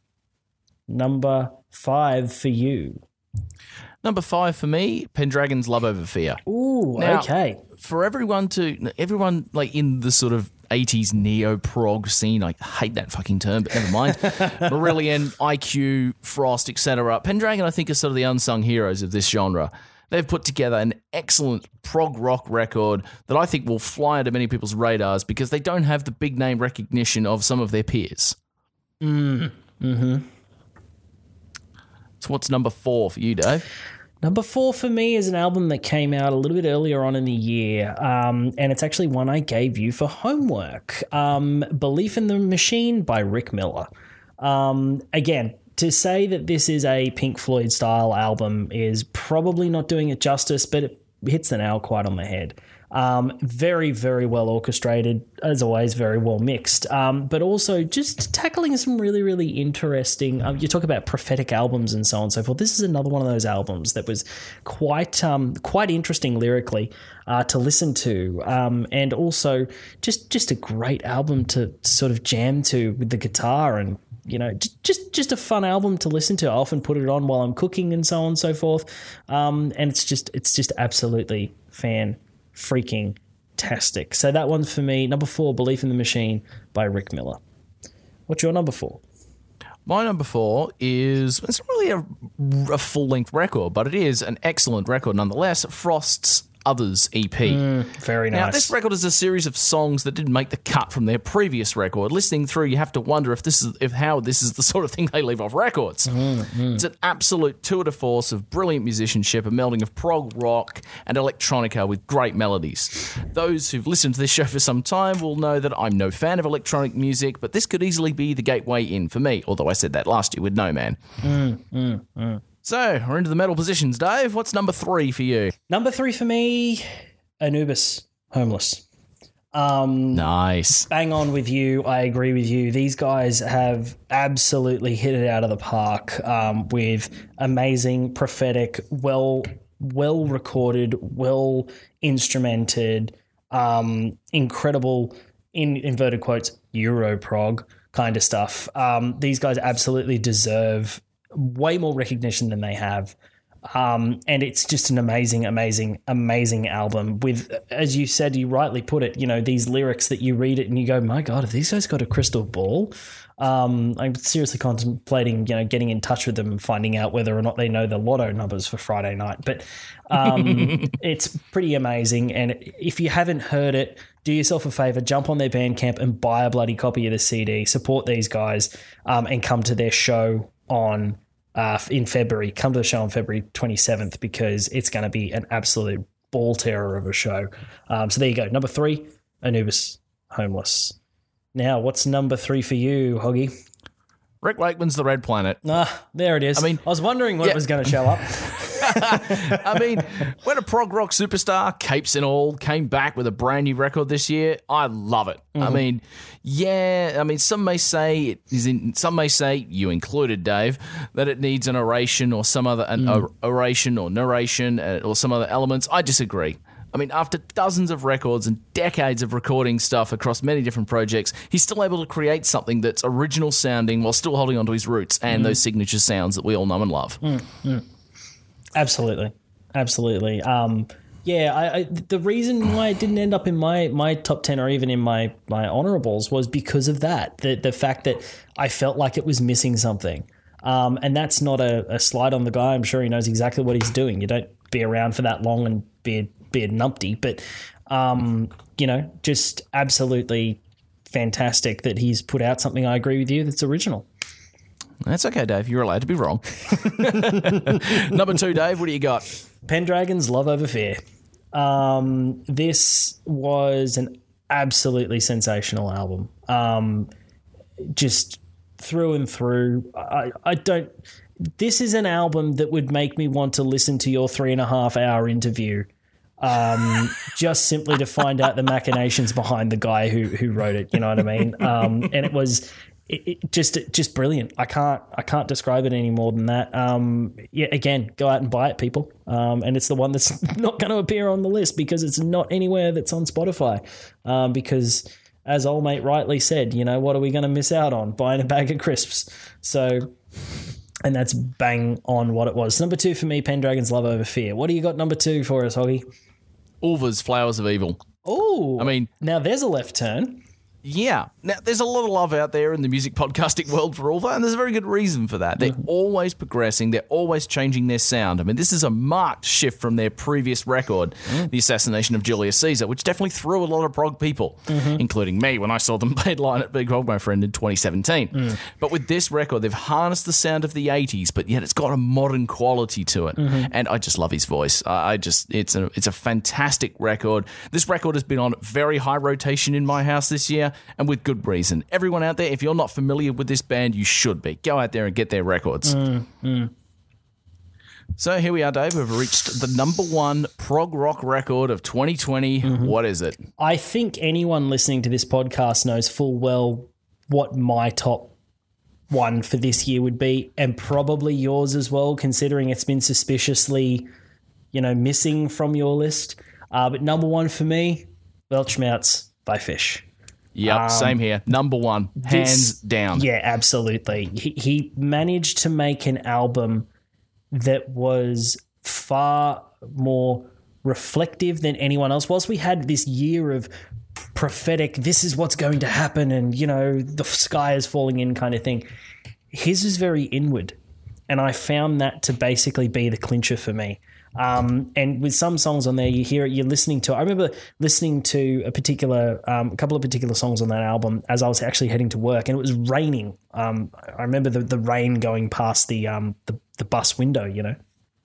Number 5 for you. Number 5 for me, Pendragon's Love Over Fear. Ooh, now, okay. For everyone like in the sort of 80s neo-prog scene, I hate that fucking term, but never mind. Marillion, IQ, Frost, etc. Pendragon, I think, are sort of the unsung heroes of this genre. They've put together an excellent prog rock record that I think will fly under many people's radars because they don't have the big name recognition of some of their peers. So what's number 4 for you, Dave? Number 4 for me is an album that came out a little bit earlier on in the year, and it's actually one I gave you for homework. Belief in the Machine by Rick Miller. Again, to say that this is a Pink Floyd style album is probably not doing it justice, but it hits the nail quite on the head. Very, very well orchestrated, as always, very well mixed, but also just tackling some really, really interesting, you talk about prophetic albums and so on and so forth. This is another one of those albums that was quite interesting lyrically to listen to, and also just a great album to sort of jam to with the guitar, and just a fun album to listen to. I often put it on while I'm cooking and so on and so forth, and it's just absolutely freaking tastic. So that one's for me. Number 4, Belief in the Machine by Rick Miller. What's your number 4? My number 4 is, it's not really a full-length record, but it is an excellent record nonetheless, Frost's Others EP. Very nice. Now, this record is a series of songs that didn't make the cut from their previous record. Listening through, you have to wonder how this is the sort of thing they leave off records. It's an absolute tour de force of brilliant musicianship, a melding of prog rock and electronica with great melodies. Those who've listened to this show for some time will know that I'm no fan of electronic music, but this could easily be the gateway in for me, although I said that last year with No Man. So, we're into the metal positions. Dave, what's number 3 for you? Number 3 for me, Anubis, Homeless. Nice. Bang on with you. I agree with you. These guys have absolutely hit it out of the park with amazing, prophetic, well recorded, well instrumented, incredible, in inverted quotes, Europrog kind of stuff. These guys absolutely deserve way more recognition than they have. And it's just an amazing, amazing, amazing album with, as you said, you rightly put it, these lyrics that you read it and you go, my God, have these guys got a crystal ball? I'm seriously contemplating, getting in touch with them and finding out whether or not they know the lotto numbers for Friday night. But it's pretty amazing. And if you haven't heard it, do yourself a favor, jump on their Bandcamp and buy a bloody copy of the CD, support these guys, and come to their show in February. Come to the show on February 27th because it's going to be an absolute ball terror of a show. So there you go. Number 3, Anubis, Homeless. Now, what's number 3 for you, Hoggy? Rick Wakeman's The Red Planet. There it is. I was wondering when it was going to show up. When a prog rock superstar, capes and all, came back with a brand new record this year, I love it. Some may say some may say, you included, Dave, that it needs an oration or some other oration or narration or some other elements. I disagree. After dozens of records and decades of recording stuff across many different projects, he's still able to create something that's original sounding while still holding onto his roots and those signature sounds that we all know and love. Absolutely. The reason why it didn't end up in my top 10 or even in my honorables was because of that. The fact that I felt like it was missing something. And that's not a slide on the guy. I'm sure he knows exactly what he's doing. You don't be around for that long and be a numpty. But, just absolutely fantastic that he's put out something, I agree with you, that's original. That's okay, Dave. You're allowed to be wrong. Number 2, Dave, what do you got? Pendragon's Love Over Fear. This was an absolutely sensational album. Just through and through. This is an album that would make me want to listen to your 3.5-hour interview. Just simply to find out the machinations behind the guy who wrote it. You know what I mean? And it was just brilliant. I can't describe it any more than that. Again, go out and buy it, people. And it's the one that's not going to appear on the list because it's not anywhere that's on Spotify. Because as old mate rightly said, what are we going to miss out on? Buying a bag of crisps. So, and that's bang on what it was. Number 2 for me, Pendragon's Love Over Fear. What do you got number 2 for us, Hoggy? Ulva's Flowers of Evil. Oh, now there's a left turn. Yeah. Now, there's a lot of love out there in the music podcasting world for Ulva, and there's a very good reason for that. They're always progressing. They're always changing their sound. This is a marked shift from their previous record, The Assassination of Julius Caesar, which definitely threw a lot of prog people, including me, when I saw them headline at Big Hog, my friend, in 2017. But with this record, they've harnessed the sound of the 80s, but yet it's got a modern quality to it. And I just love his voice. It's a fantastic record. This record has been on very high rotation in my house this year, and with good reason. Everyone out there, if you're not familiar with this band, you should be. Go out there and get their records. So here we are, Dave. We've reached the number one prog rock record of 2020. What is it? I think anyone listening to this podcast knows full well what my top one for this year would be, and probably yours as well, considering it's been suspiciously, missing from your list. But number one for me, Weltschmerz by Fish. Yep, same here. Number one, hands down. Yeah, absolutely. He managed to make an album that was far more reflective than anyone else. Whilst we had this year of prophetic, this is what's going to happen, and, the sky is falling in kind of thing, his was very inward. And I found that to basically be the clincher for me. And with some songs on there, you hear it, you're listening to. I remember listening to a couple of particular songs on that album as I was actually heading to work, and it was raining. I remember the rain going past the bus window,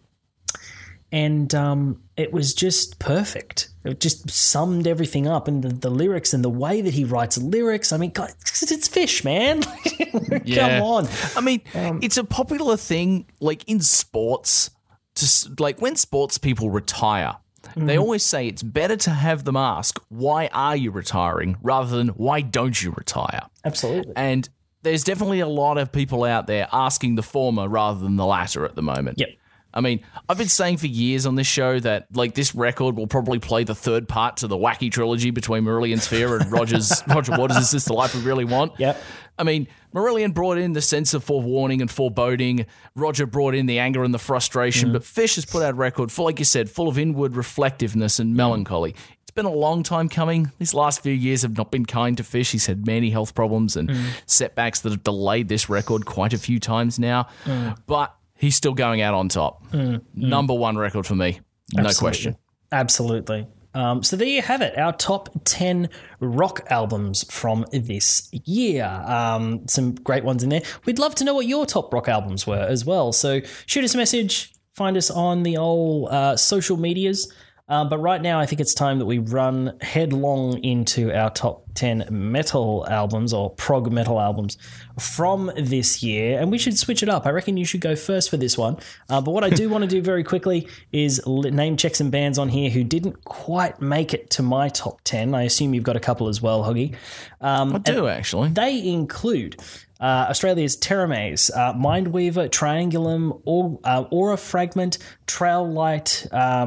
and it was just perfect. It just summed everything up, and the lyrics and the way that he writes lyrics. I mean, God, it's Fish, man. Come on. I mean, it's a popular thing, like in sports. Just like when sports people retire, they always say it's better to have them ask, why are you retiring, rather than why don't you retire? Absolutely. And there's definitely a lot of people out there asking the former rather than the latter at the moment. Yep. I mean, I've been saying for years on this show that like this record will probably play the third part to the wacky trilogy between Marillion Sphere and Roger Waters' Is This the Life We Really Want? Yep. I mean, Marillion brought in the sense of forewarning and foreboding. Roger brought in the anger and the frustration. But Fish has put out a record, full, like you said, full of inward reflectiveness and melancholy. It's been a long time coming. These last few years have not been kind to Fish. He's had many health problems and setbacks that have delayed this record quite a few times now. But he's still going out on top. Number one record for me. No question. Absolutely. So there you have it, our top 10 rock albums from this year. Some great ones in there. We'd love to know what your top rock albums were as well. So shoot us a message, find us on the old social medias. But right now, I think it's time that we run headlong into our top 10 metal albums or prog metal albums from this year. And we should switch it up. I reckon you should go first for this one. But what I do want to do very quickly is name check some bands on here who didn't quite make it to my top 10. I assume you've got a couple as well, Hoggy. I do, actually. They include Australia's Terra Maze, Mindweaver, Triangulum, Aura Fragment, Trail Light,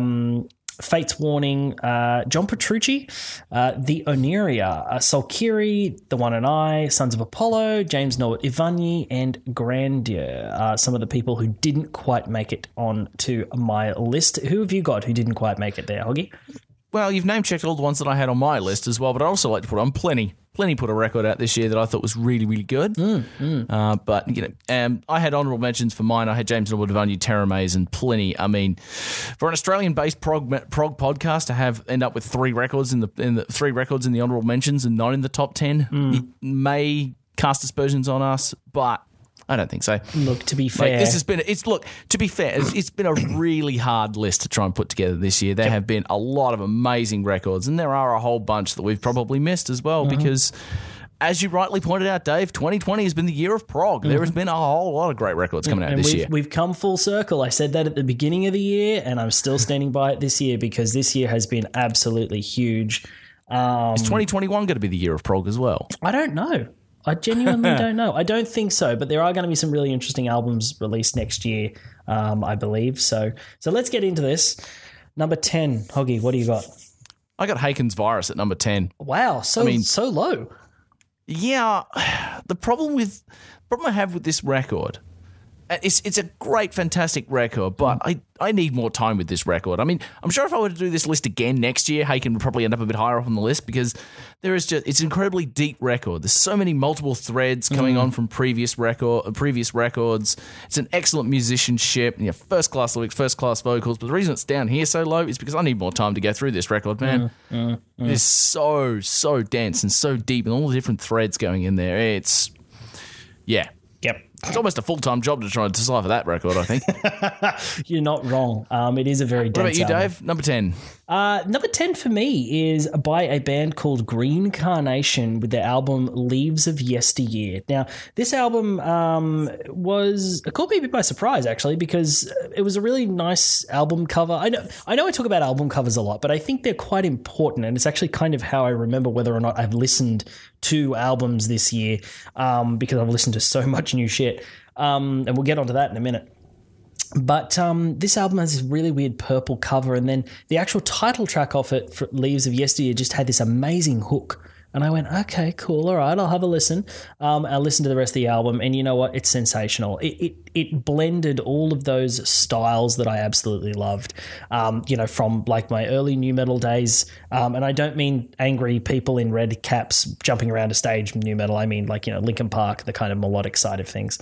Fate's Warning, John Petrucci, the Oneria, Solkiri, The One and I, Sons of Apollo, James Norbert Ivanyi, and Grandeur are some of the people who didn't quite make it on to my list. Who have you got who didn't quite make it there, Hoggy? Well, you've name-checked all the ones that I had on my list as well, but I'd also like to put on Plenty. Plenty put a record out this year that I thought was really, really good. But, I had honourable mentions for mine. I had James Norbert Ivanyi, Terra Maze, and Plenty. I mean, for an Australian-based prog podcast to end up with three records in the honourable mentions and not in the top 10, it may cast aspersions on us, but I don't think so. Look, to be fair, it's been a really hard list to try and put together this year. There have been a lot of amazing records, and there are a whole bunch that we've probably missed as well because, as you rightly pointed out, Dave, 2020 has been the year of prog. There has been a whole lot of great records coming out this year. We've come full circle. I said that at the beginning of the year, and I'm still standing by it this year because this year has been absolutely huge. Is 2021 going to be the year of prog as well? I don't know. I genuinely don't know. I don't think so, but there are going to be some really interesting albums released next year, I believe. So let's get into this. Number 10, Hoggy, what do you got? I got Haken's Virus at number 10. Wow, so low. Yeah, the problem I have with this record, it's a great, fantastic record, but I need more time with this record. I mean, I'm sure if I were to do this list again next year, Haken would probably end up a bit higher up on the list because it's an incredibly deep record. There's so many multiple threads coming on from previous records. It's an excellent musicianship, first class lyrics, first class vocals. But the reason it's down here so low is because I need more time to go through this record, man. It's so dense and so deep, and all the different threads going in there. Yep. It's almost a full-time job to try and decipher that record, I think. You're not wrong. It is a very dense What about you, album. Dave? Number 10. Number 10 for me is by a band called Green Carnation with their album Leaves of Yesteryear. Now, this album caught me a bit by surprise, actually, because it was a really nice album cover. I know I talk about album covers a lot, but I think they're quite important, and it's actually kind of how I remember whether or not I've listened to albums this year, because I've listened to so much new shit. And we'll get onto that in a minute. But this album has this really weird purple cover, and then the actual title track off it, for Leaves of Yesteryear, just had this amazing hook. And I went, okay, cool, all right, I'll have a listen. I listened to the rest of the album, and you know what? It's sensational. It blended all of those styles that I absolutely loved, from like my early nu metal days. And I don't mean angry people in red caps jumping around a stage nu metal. I mean like, Linkin Park, the kind of melodic side of things.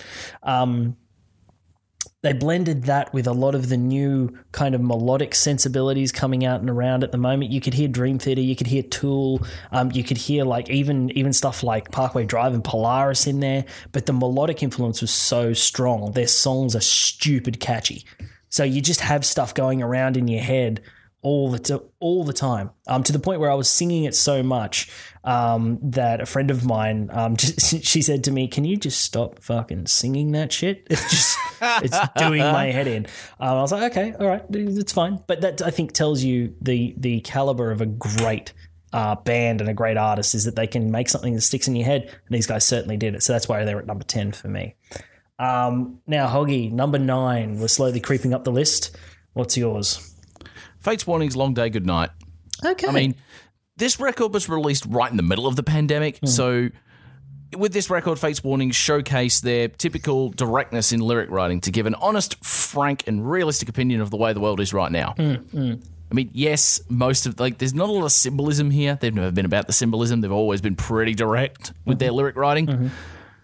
They blended that with a lot of the new kind of melodic sensibilities coming out and around at the moment. You could hear Dream Theater, you could hear Tool, you could hear like even stuff like Parkway Drive and Polaris in there, but the melodic influence was so strong. Their songs are stupid catchy. So you just have stuff going around in your head all the time, to the point where I was singing it so much that a friend of mine, she said to me, "Can you just stop fucking singing that shit? It's doing my head in." I was like, "Okay, all right, it's fine." But that, I think, tells you the caliber of a great band and a great artist, is that they can make something that sticks in your head, and these guys certainly did it. So that's why they're at number 10 for me. Now, Hoggy, number 9. We're slowly creeping up the list. What's yours? Fates Warning's Long Day Goodnight. Okay. I mean, this record was released right in the middle of the pandemic, so with this record, Fates Warning showcase their typical directness in lyric writing to give an honest, frank, and realistic opinion of the way the world is right now. I mean, yes, there's not a lot of symbolism here. They've never been about the symbolism. They've always been pretty direct with their lyric writing.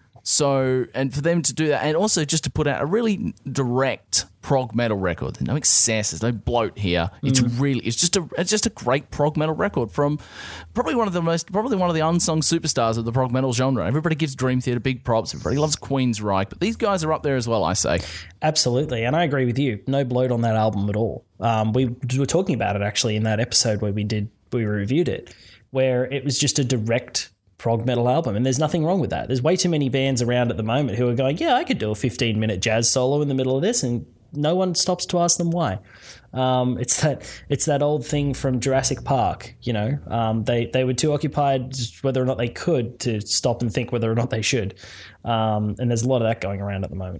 So, and for them to do that, and also just to put out a really direct prog metal record. There's no excess, there's no bloat here. It's just a great prog metal record from probably one of the unsung superstars of the prog metal genre. Everybody gives Dream Theater big props. Everybody loves Queensryche, but these guys are up there as well, I say. Absolutely, and I agree with you. No bloat on that album at all. We were talking about it actually in that episode where we reviewed it, where it was just a direct prog metal album, and there's nothing wrong with that. There's way too many bands around at the moment who are going, yeah, I could do a 15-minute jazz solo in the middle of this, and no one stops to ask them why. It's that old thing from Jurassic Park, they were too occupied whether or not they could to stop and think whether or not they should. And there's a lot of that going around at the moment.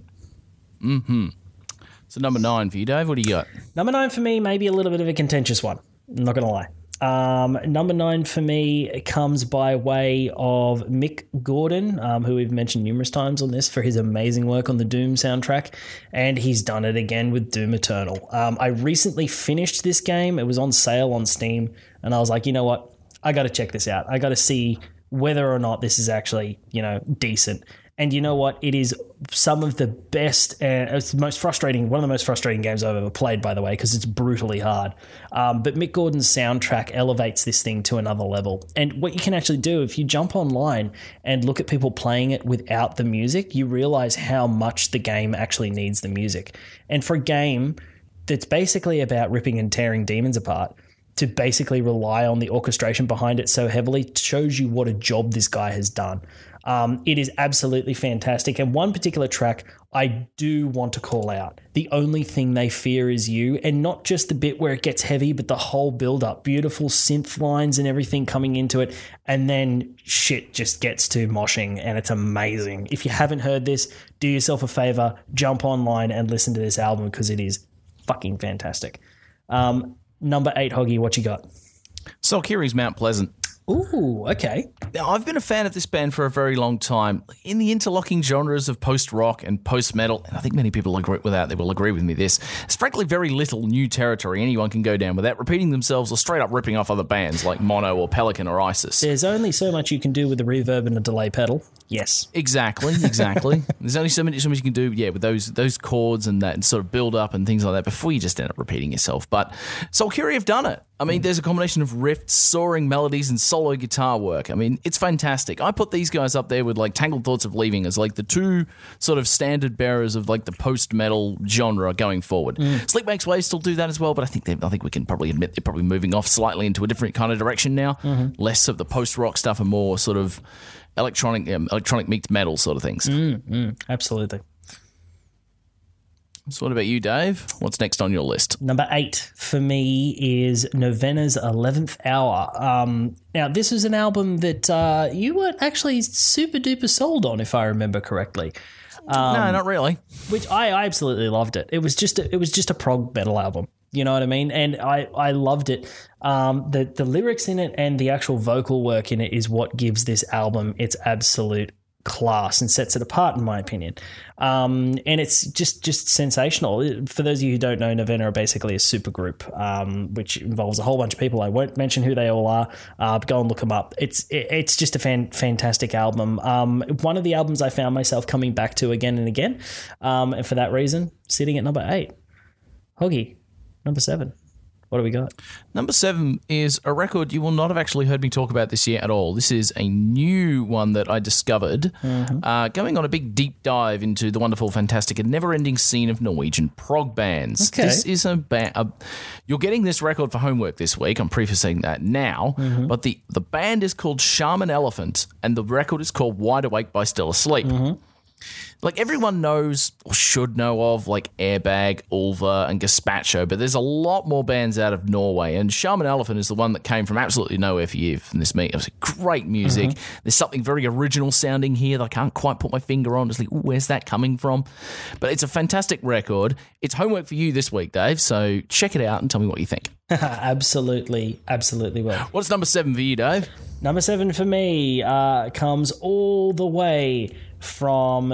So number 9 for you, Dave, what do you got? Number 9 for me, maybe a little bit of a contentious one. I'm not going to lie. Number 9 for me comes by way of Mick Gordon, who we've mentioned numerous times on this for his amazing work on the Doom soundtrack, and he's done it again with Doom Eternal. I recently finished this game. It was on sale on Steam, and I was like, you know what? I got to check this out. I got to see whether or not this is actually, decent. And you know what? It is some of the best, it's the most frustrating, one of the most frustrating games I've ever played, by the way, because it's brutally hard. But Mick Gordon's soundtrack elevates this thing to another level. And what you can actually do, if you jump online and look at people playing it without the music, you realize how much the game actually needs the music. And for a game that's basically about ripping and tearing demons apart, to basically rely on the orchestration behind it so heavily shows you what a job this guy has done. It is absolutely fantastic. And one particular track I do want to call out. The Only Thing They Fear Is You, and not just the bit where it gets heavy, but the whole build-up. Beautiful synth lines and everything coming into it. And then shit just gets to moshing, and it's amazing. If you haven't heard this, do yourself a favor, jump online and listen to this album because it is fucking fantastic. Number 8, Hoggy, what you got? Solkiri's Mount Pleasant. Ooh, okay. Now, I've been a fan of this band for a very long time. In the interlocking genres of post-rock and post-metal, and I think many people will agree with me this, it's frankly very little new territory anyone can go down without repeating themselves or straight up ripping off other bands like Mono or Pelican or Isis. There's only so much you can do with a reverb and a delay pedal. Yes. Exactly. There's only so much you can do, with those chords and that and sort of build up and things like that before you just end up repeating yourself. But Solkiri have done it. I mean, there's a combination of riffs, soaring melodies, and solo guitar work. I mean, it's fantastic. I put these guys up there with like Tangled Thoughts of Leaving as like the two sort of standard bearers of like the post-metal genre going forward. Sleep Makes Waves still do that as well, but I think we can probably admit they're probably moving off slightly into a different kind of direction now. Less of the post-rock stuff and more sort of electronic mixed metal sort of things. Absolutely. So what about you, Dave? What's next on your list? Number 8 for me is Novena's 11th Hour. Now, this is an album that you weren't actually super duper sold on, if I remember correctly. No, not really. Which I absolutely loved it. It was just a prog metal album. You know what I mean? And I loved it. The lyrics in it and the actual vocal work in it is what gives this album its absolute class and sets it apart, in my opinion. And it's just sensational. For those of you who don't know, Novena are basically a supergroup, which involves a whole bunch of people. I won't mention who they all are. Go and look them up. It's just a fantastic album. One of the albums I found myself coming back to again and again. And for that reason, sitting at number 8. Hoggy, number 7. What do we got? Number 7 is a record you will not have actually heard me talk about this year at all. This is a new one that I discovered, going on a big deep dive into the wonderful, fantastic, and never-ending scene of Norwegian prog bands. Okay. This is you're getting this record for homework this week. I'm prefacing that now. But the band is called Shaman Elephant, and the record is called Wide Awake by Still Asleep. Like everyone knows or should know of like Airbag, Ulva and Gazpacho, but there's a lot more bands out of Norway, and Shaman Elephant is the one that came from absolutely nowhere for you from this meet. It was great music. There's something very original sounding here that I can't quite put my finger on. Just like, where's that coming from? But it's a fantastic record. It's homework for you this week, Dave, so check it out and tell me what you think. Absolutely will. What's number 7 for you, Dave? Number 7 for me comes all the way from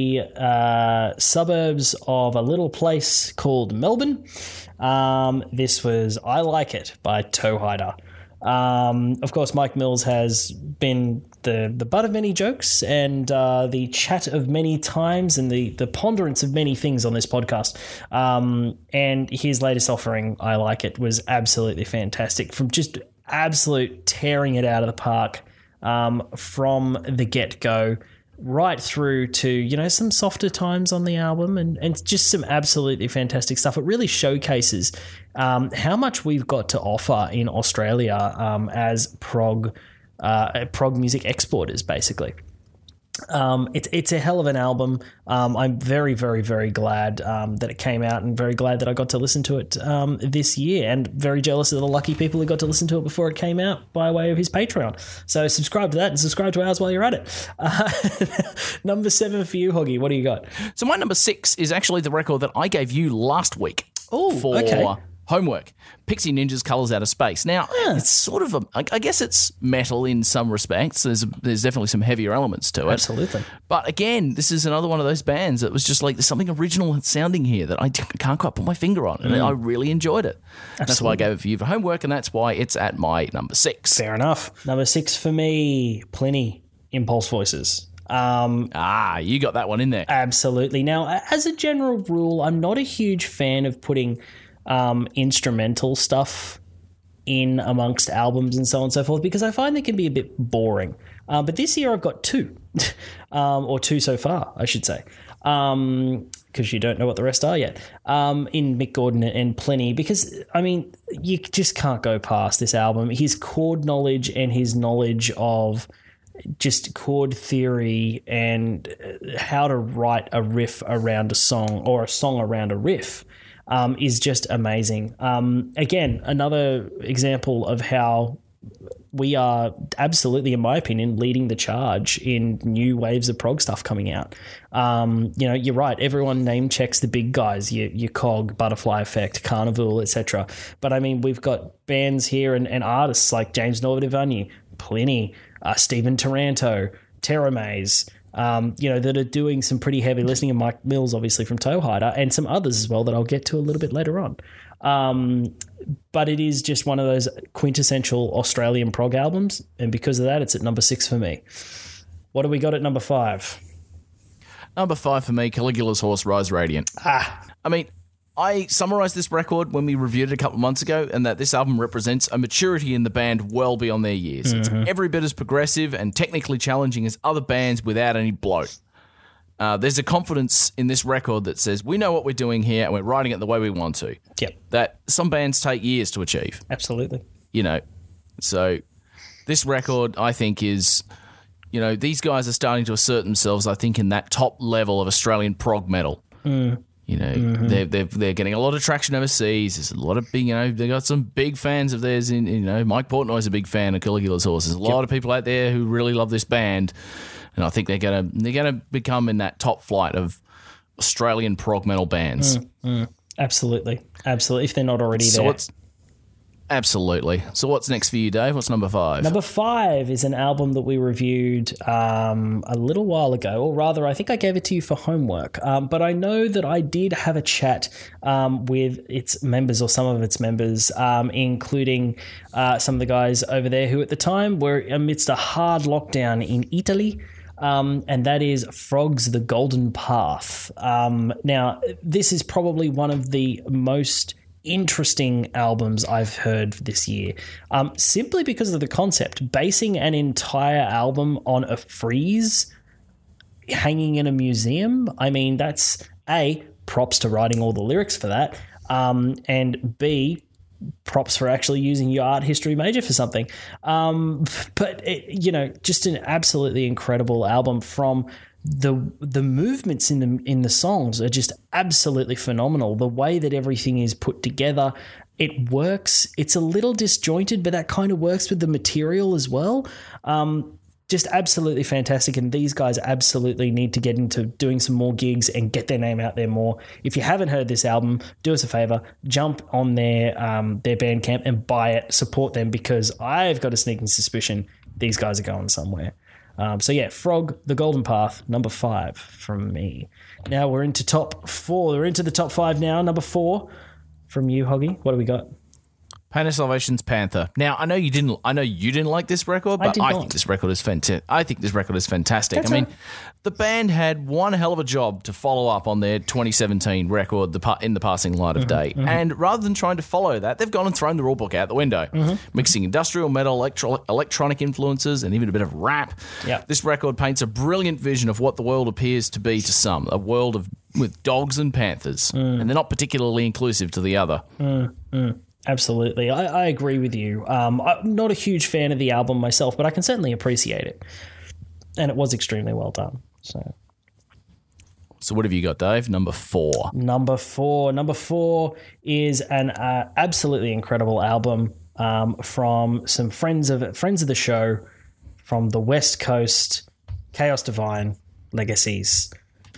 the suburbs of a little place called Melbourne. This was I Like It by Toehider. Of course, Mike Mills has been the butt of many jokes and the chat of many times and the ponderance of many things on this podcast. And his latest offering, I Like It, was absolutely fantastic. From just absolute tearing it out of the park from the get-go, right through to, you know, some softer times on the album and just some absolutely fantastic stuff. It really showcases how much we've got to offer in Australia as prog music exporters, basically. It's a hell of an album. I'm very, very, very glad that it came out and very glad that I got to listen to it this year, and very jealous of the lucky people who got to listen to it before it came out by way of his Patreon. So subscribe to that and subscribe to ours while you're at it. Number 7 for you, Hoggy. What do you got? So my number 6 is actually the record that I gave you last week for homework. Pixie Ninjas, Colors Out of Space. Now, it's sort of I guess it's metal in some respects. There's definitely some heavier elements to it. Absolutely. But again, this is another one of those bands that was just like, there's something original sounding here that I can't quite put my finger on, and I really enjoyed it. That's why I gave it for you for homework, and that's why it's at my number 6. Fair enough. Number 6 for me, Pliny, Impulse Voices. You got that one in there. Absolutely. Now, as a general rule, I'm not a huge fan of putting instrumental stuff in amongst albums and so on and so forth, because I find they can be a bit boring. But this year I've got 2, or 2 so far, I should say, because you don't know what the rest are yet, in Mick Gordon and Pliny, because, I mean, you just can't go past this album. His chord knowledge and his knowledge of just chord theory and how to write a riff around a song or a song around a riff is just amazing. Again, another example of how we are absolutely, in my opinion, leading the charge in new waves of prog stuff coming out. You know, you're right. Everyone name checks the big guys, your Cog, Butterfly Effect, Carnival, etc. But I mean, we've got bands here and artists like James Norwood-Ivany, Pliny, Stephen Taranto, Terra Maze, you know, that are doing some pretty heavy listening, and Mike Mills, obviously, from Toehider, and some others as well that I'll get to a little bit later on. But it is just one of those quintessential Australian prog albums, and because of that, it's at number 6 for me. What do we got at number 5? Number 5 for me, Caligula's Horse, Rise Radiant. I mean, I summarised this record when we reviewed it a couple of months ago, and that this album represents a maturity in the band well beyond their years. It's every bit as progressive and technically challenging as other bands without any bloat. There's a confidence in this record that says, we know what we're doing here and we're writing it the way we want to. Yep. That some bands take years to achieve. Absolutely. So this record, I think, is, these guys are starting to assert themselves, I think, in that top level of Australian prog metal. They're getting a lot of traction overseas. There's a lot of big, they got some big fans of theirs. Mike Portnoy's a big fan of Caligula's Horse. There's a lot of people out there who really love this band, and I think they're gonna become in that top flight of Australian prog metal bands. Absolutely. If they're not already there. Absolutely. So what's next for you, Dave? What's number 5? Number 5 is an album that we reviewed a little while ago, or rather, I think I gave it to you for homework. But I know that I did have a chat with its members, or some of its members, including some of the guys over there who at the time were amidst a hard lockdown in Italy. And that is Frogs The Golden Path. Now, this is probably one of the most interesting albums I've heard this year, simply because of the concept. Basing an entire album on a frieze hanging in a museum, I mean, that's A, props to writing all the lyrics for that, and B, props for actually using your art history major for something. But just an absolutely incredible album. From the movements in the songs are just absolutely phenomenal. The way that everything is put together, it works. It's a little disjointed, but that kind of works with the material as well. Just absolutely fantastic, and these guys absolutely need to get into doing some more gigs and get their name out there more. If you haven't heard this album, do us a favor, jump on their Bandcamp and buy it, support them, because I've got a sneaking suspicion these guys are going somewhere. Frog, The Golden Path, number 5 from me. Now we're into top 4. We're into the top 5 now. Number 4 from you, Hoggy. What do we got? Pain of Salvation's Panther. Now, I know you didn't like this record, but I think this record is fantastic. That's right. The band had one hell of a job to follow up on their 2017 record, In the Passing Light of Day. And rather than trying to follow that, they've gone and thrown the rule book out the window, mixing industrial metal, electronic influences, and even a bit of rap. Yep. This record paints a brilliant vision of what the world appears to be to some, a world with dogs and panthers, and they're not particularly inclusive to the other. Absolutely. I agree with you. I'm not a huge fan of the album myself, but I can certainly appreciate it. And it was extremely well done. So what have you got, Dave? Number 4. Number 4 is an absolutely incredible album from some friends of the show from the West Coast, Chaos Divine, Legacies.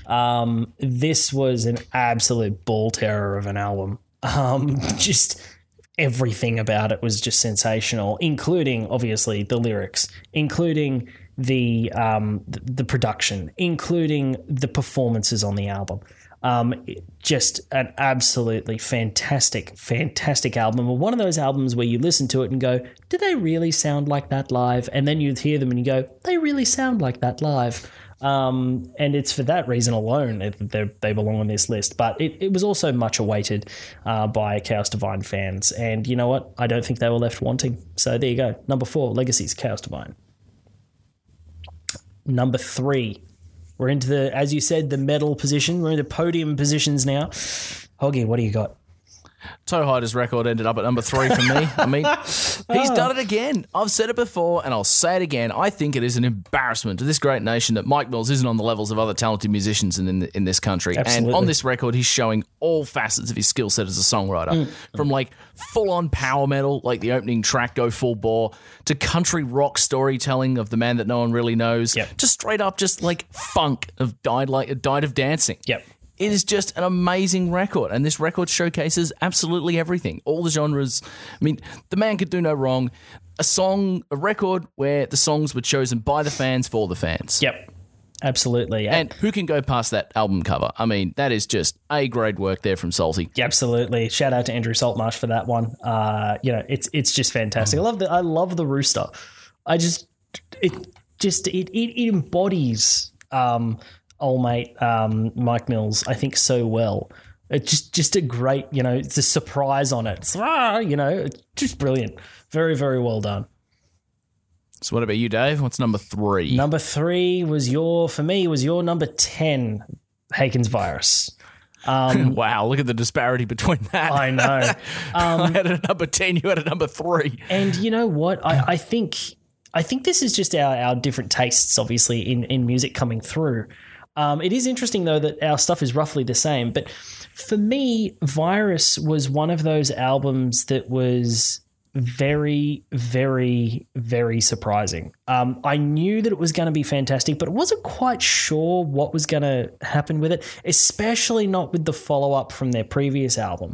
This was an absolute ball terror of an album. Just everything about it was just sensational, including obviously the lyrics, including the production, including the performances on the album. Just an absolutely fantastic album. One of those albums where you listen to it and go, do they really sound like that live? And then you hear them and you go, they really sound like that live. And it's for that reason alone they belong on this list. But it was also much awaited by Chaos Divine fans. And you know what? I don't think they were left wanting. So there you go. Number 4, Legacies, Chaos Divine. Number 3. We're into the, as you said, the medal position. We're into podium positions now. Hoggy, what do you got? Toe Hider's record ended up at number 3 for me. I mean, he's done it again. I've said it before and I'll say it again. I think it is an embarrassment to this great nation that Mike Mills isn't on the levels of other talented musicians in this country. Absolutely. And on this record, he's showing all facets of his skill set as a songwriter. From like full-on power metal, like the opening track, Go Full Bore, to country rock storytelling of The Man That No One Really Knows, to straight up just like funk of Died of Dancing. Yep. It is just an amazing record, and this record showcases absolutely everything, all the genres. I mean, the man could do no wrong. A record where the songs were chosen by the fans for the fans. Yep, absolutely. And who can go past that album cover? I mean, that is just A-grade work there from Salty. Absolutely. Shout out to Andrew Saltmarsh for that one. It's just fantastic. I love the rooster. It embodies old mate Mike Mills, I think, so well. It's just a great, it's a surprise on it. It's, it's just brilliant. Very, very well done. So what about you, Dave? What's number 3? Number 3 was your number 10, Haken's Virus. Wow, look at the disparity between that. I know. I had a number 10, you had a number 3. And you know what? I think this is just our different tastes, obviously, in music coming through. It is interesting, though, that our stuff is roughly the same. But for me, Virus was one of those albums that was very, very, very surprising. I knew that it was going to be fantastic, but I wasn't quite sure what was going to happen with it, especially not with the follow-up from their previous album.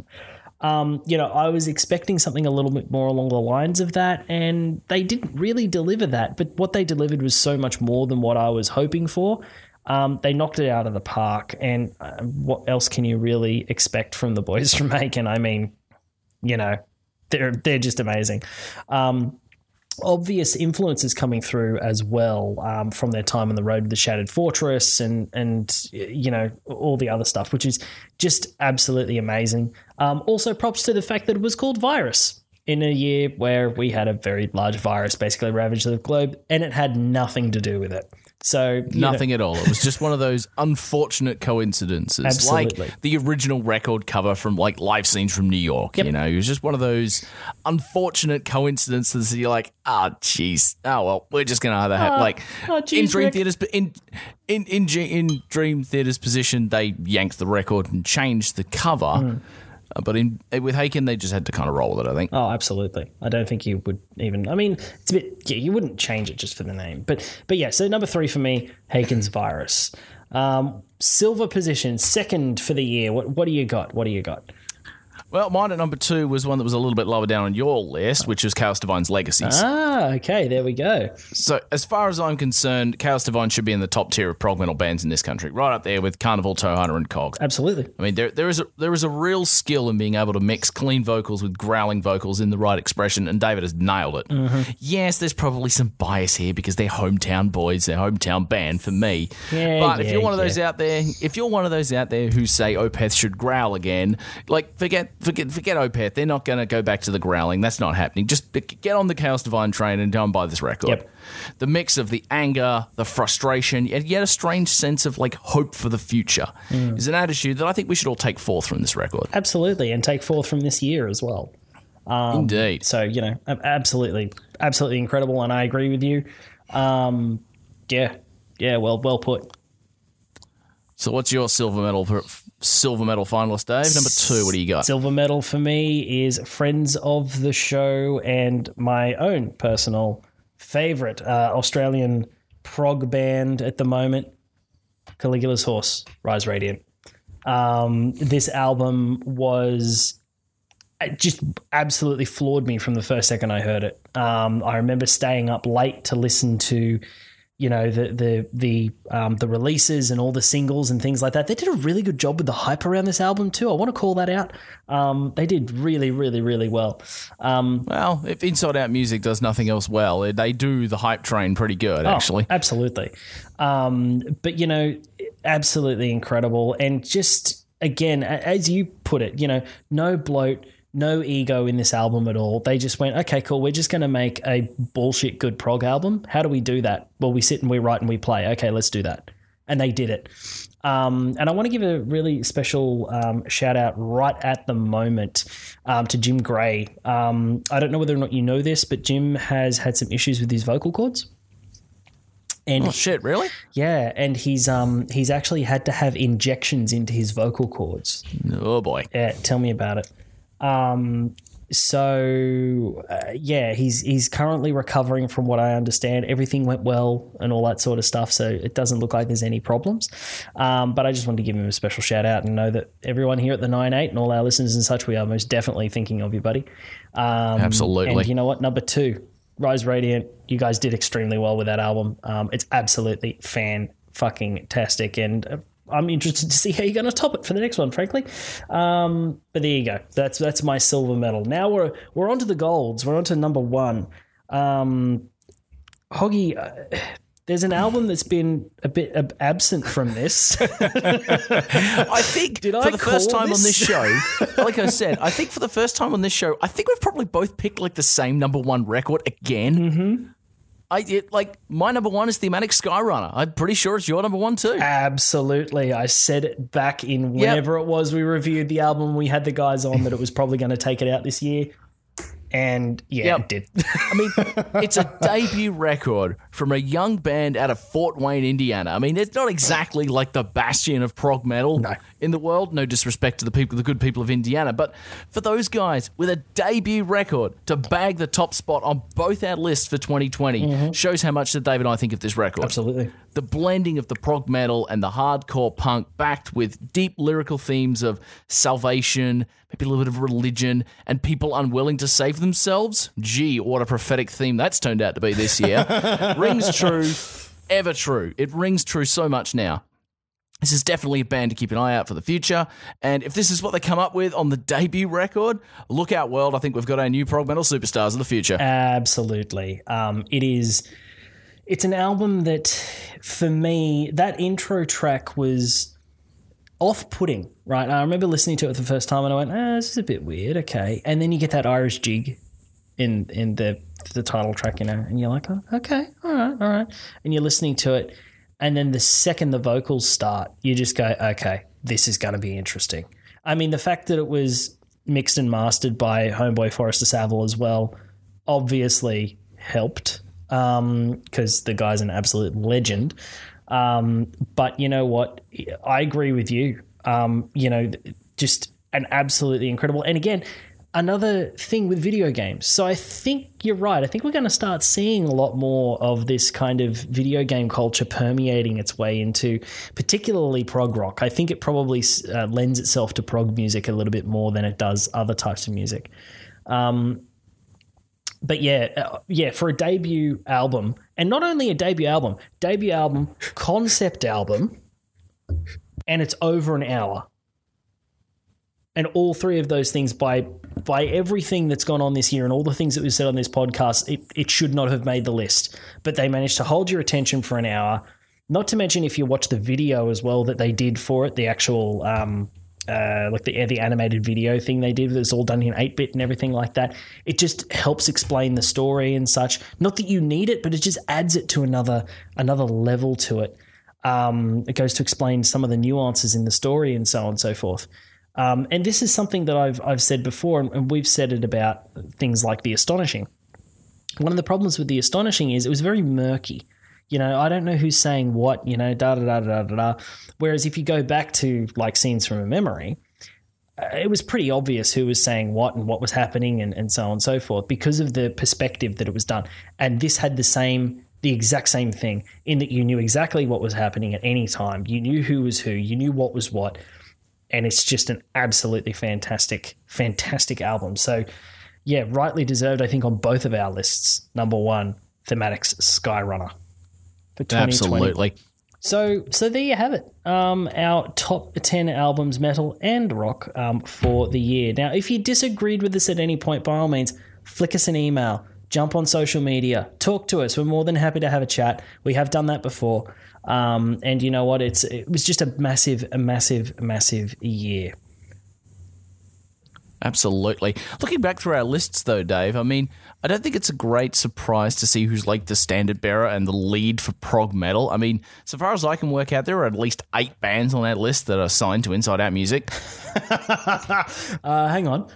I was expecting something a little bit more along the lines of that, and they didn't really deliver that. But what they delivered was so much more than what I was hoping for. They knocked it out of the park, and what else can you really expect from the boys from Haken? I mean, they're just amazing. Obvious influences coming through as well from their time on the road to the Shattered Fortress and all the other stuff, which is just absolutely amazing. Also, props to the fact that it was called Virus in a year where we had a very large virus basically ravage the globe, and it had nothing to do with it. So nothing at all. It was just one of those unfortunate coincidences. Absolutely. Like the original record cover from like Live Scenes from New York. Yep. It was just one of those unfortunate coincidences that you're like, jeez. Oh well, we're just gonna either have geez, in Dream Rick. Theater's in Dream Theater's position, they yanked the record and changed the cover. But with Haken, they just had to kind of roll with it, I think. Oh, absolutely. I don't think you would even... I mean, it's a bit... Yeah, you wouldn't change it just for the name. But yeah, so number 3 for me, Haken's Virus. Silver position, second for the year. What do you got? Well, mine at number 2 was one that was a little bit lower down on your list, which was Chaos Divine's Legacies. Okay, there we go. So, as far as I'm concerned, Chaos Divine should be in the top tier of prog metal bands in this country, right up there with Carnival, Toehider, and Cog. Absolutely. I mean, there is a real skill in being able to mix clean vocals with growling vocals in the right expression, and David has nailed it. Mm-hmm. Yes, there's probably some bias here because they're hometown boys, they're hometown band for me. If you're one of those out there, who say Opeth should growl again, like forget Opeth. They're not going to go back to the growling. That's not happening. Just get on the Chaos Divine train and go and buy this record. Yep. The mix of the anger, the frustration, and yet a strange sense of like hope for the future is an attitude that I think we should all take forth from this record. Absolutely, and take forth from this year as well. Indeed. So, absolutely incredible, and I agree with you. Well put. So what's your silver medal finalist, Dave? Number 2, what do you got? Silver medal for me is Friends of the Show and my own personal favourite Australian prog band at the moment, Caligula's Horse, Rise Radiant. This album was... It just absolutely floored me from the first second I heard it. I remember staying up late to listen to... the releases and all the singles and things like that. They did a really good job with the hype around this album too. I want to call that out. They did really, really, really well. Well, if Inside Out Music does nothing else well, they do the hype train pretty good, actually. Absolutely. But, absolutely incredible. And just, again, as you put it, no bloat, no ego in this album at all. They just went, okay, cool, we're just going to make a bullshit good prog album. How do we do that? Well, we sit and we write and we play. Okay, let's do that. And they did it. And I want to give a really special shout out right at the moment to Jim Gray. I don't know whether or not you know this, but Jim has had some issues with his vocal cords. And shit, really? Yeah, and he's actually had to have injections into his vocal cords. Oh boy. Yeah, tell me about it. He's currently recovering from what I understand. Everything went well and all that sort of stuff, so it doesn't look like there's any problems. But I just wanted to give him a special shout out and know that everyone here at the 9-8 and all our listeners and such, we are most definitely thinking of you, buddy. Absolutely. And you know what? Number 2, Rise Radiant. You guys did extremely well with that album. It's absolutely fan-fucking-tastic, and I'm interested to see how you're going to top it for the next one, frankly. But there you go. That's my silver medal. Now we're on to the golds. We're on to number 1. Hoggy, there's an album that's been a bit absent from this. I think for the first time on this show, like I said, I think for the first time on this show, I think we've probably both picked like the same number one record again. My number one is Thematic Skyrunner. I'm pretty sure it's your number one too. Absolutely. I said it back in whenever it was we reviewed the album. We had the guys on that it was probably going to take it out this year. And it did. I mean, it's a debut record from a young band out of Fort Wayne, Indiana. I mean, it's not exactly like the bastion of prog metal in the world. No disrespect to the good people of Indiana, but for those guys with a debut record to bag the top spot on both our lists for 2020 shows how much that Dave and I think of this record. Absolutely. The blending of the prog metal and the hardcore punk backed with deep lyrical themes of salvation, maybe a little bit of religion, and people unwilling to save themselves. Gee, what a prophetic theme that's turned out to be this year. Rings true, ever true. It rings true so much now. This is definitely a band to keep an eye out for the future. And if this is what they come up with on the debut record, look out, world. I think we've got our new prog metal superstars of the future. Absolutely. It's an album that, for me, that intro track was off-putting, right? I remember listening to it the first time and I went, this is a bit weird, okay. And then you get that Irish jig in the title track, and you're like, oh, okay, all right. And you're listening to it, and then the second the vocals start, you just go, okay, this is going to be interesting. I mean, the fact that it was mixed and mastered by homeboy Forrester Saville as well obviously helped, because the guy's an absolute legend. But you know what? I agree with you. Just an absolutely incredible. And again, another thing with video games. So I think you're right. I think we're going to start seeing a lot more of this kind of video game culture permeating its way into particularly prog rock. I think it probably lends itself to prog music a little bit more than it does other types of music. But for a debut album, and not only a debut album, concept album, and it's over an hour. And all three of those things, by everything that's gone on this year and all the things that we've said on this podcast, it should not have made the list. But they managed to hold your attention for an hour. Not to mention if you watch the video as well that they did for it, the actual the animated video thing they did, that's all done in 8-bit and everything like that. It just helps explain the story and such. Not that you need it, but it just adds it to another level to it. It goes to explain some of the nuances in the story and so on and so forth. And this is something that I've said before, and we've said it about things like The Astonishing. One of the problems with The Astonishing is it was very murky. I don't know who's saying what, da-da-da-da-da-da. Whereas if you go back to, like, Scenes from a Memory, it was pretty obvious who was saying what and what was happening and so on and so forth because of the perspective that it was done. And this had the exact same thing in that you knew exactly what was happening at any time. You knew who was who. You knew what was what. And it's just an absolutely fantastic, fantastic album. So, yeah, rightly deserved, I think, on both of our lists. Number one, Thematic's Skyrunner. For 2020. Absolutely. So there you have it. Our top 10 albums, metal and rock, for the year. Now, if you disagreed with us at any point, by all means, flick us an email, jump on social media, talk to us. We're more than happy to have a chat. We have done that before. And you know what? It was just a massive year. Absolutely. Looking back through our lists, though, Dave, I mean, I don't think it's a great surprise to see who's like the standard bearer and the lead for prog metal. I mean, so far as I can work out, there are at least 8 bands on that list that are signed to Inside Out Music. Hang on.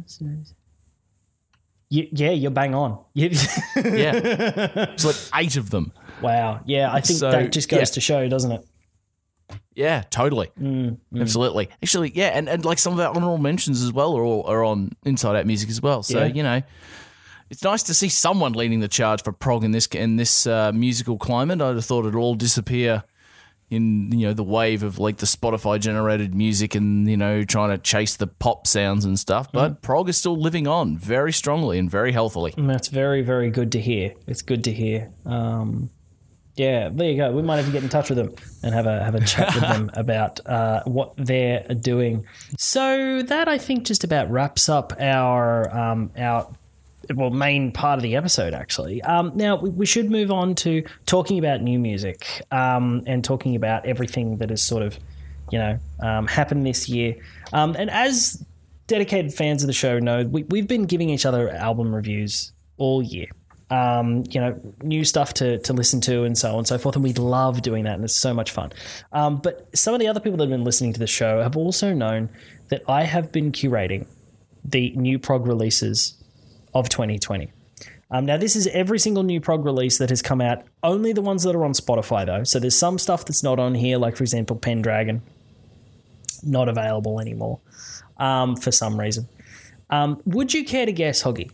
You're bang on. Yeah. It's like 8 of them. Wow. Yeah, I think that just goes to show, doesn't it? Yeah, totally. Absolutely. Actually, yeah, and like some of our honorable mentions as well are on Inside Out Music as well. So, it's nice to see someone leading the charge for prog in this musical climate. I'd have thought it'd all disappear in, the wave of like the Spotify generated music and, trying to chase the pop sounds and stuff. But prog is still living on very strongly and very healthily. And that's very, very good to hear. It's good to hear. Yeah, there you go. We might have to get in touch with them and have a chat with them about what they're doing. So that, I think, just about wraps up our main part of the episode, actually. Now, we should move on to talking about new music and talking about everything that has sort of, happened this year. And as dedicated fans of the show know, we've been giving each other album reviews all year. New stuff to listen to and so on and so forth. And we love doing that, and it's so much fun. But some of the other people that have been listening to the show have also known that I have been curating the new prog releases of 2020. Now, this is every single new prog release that has come out, only the ones that are on Spotify, though. So there's some stuff that's not on here, like, for example, Pendragon, not available anymore for some reason. Would you care to guess, Hoggy,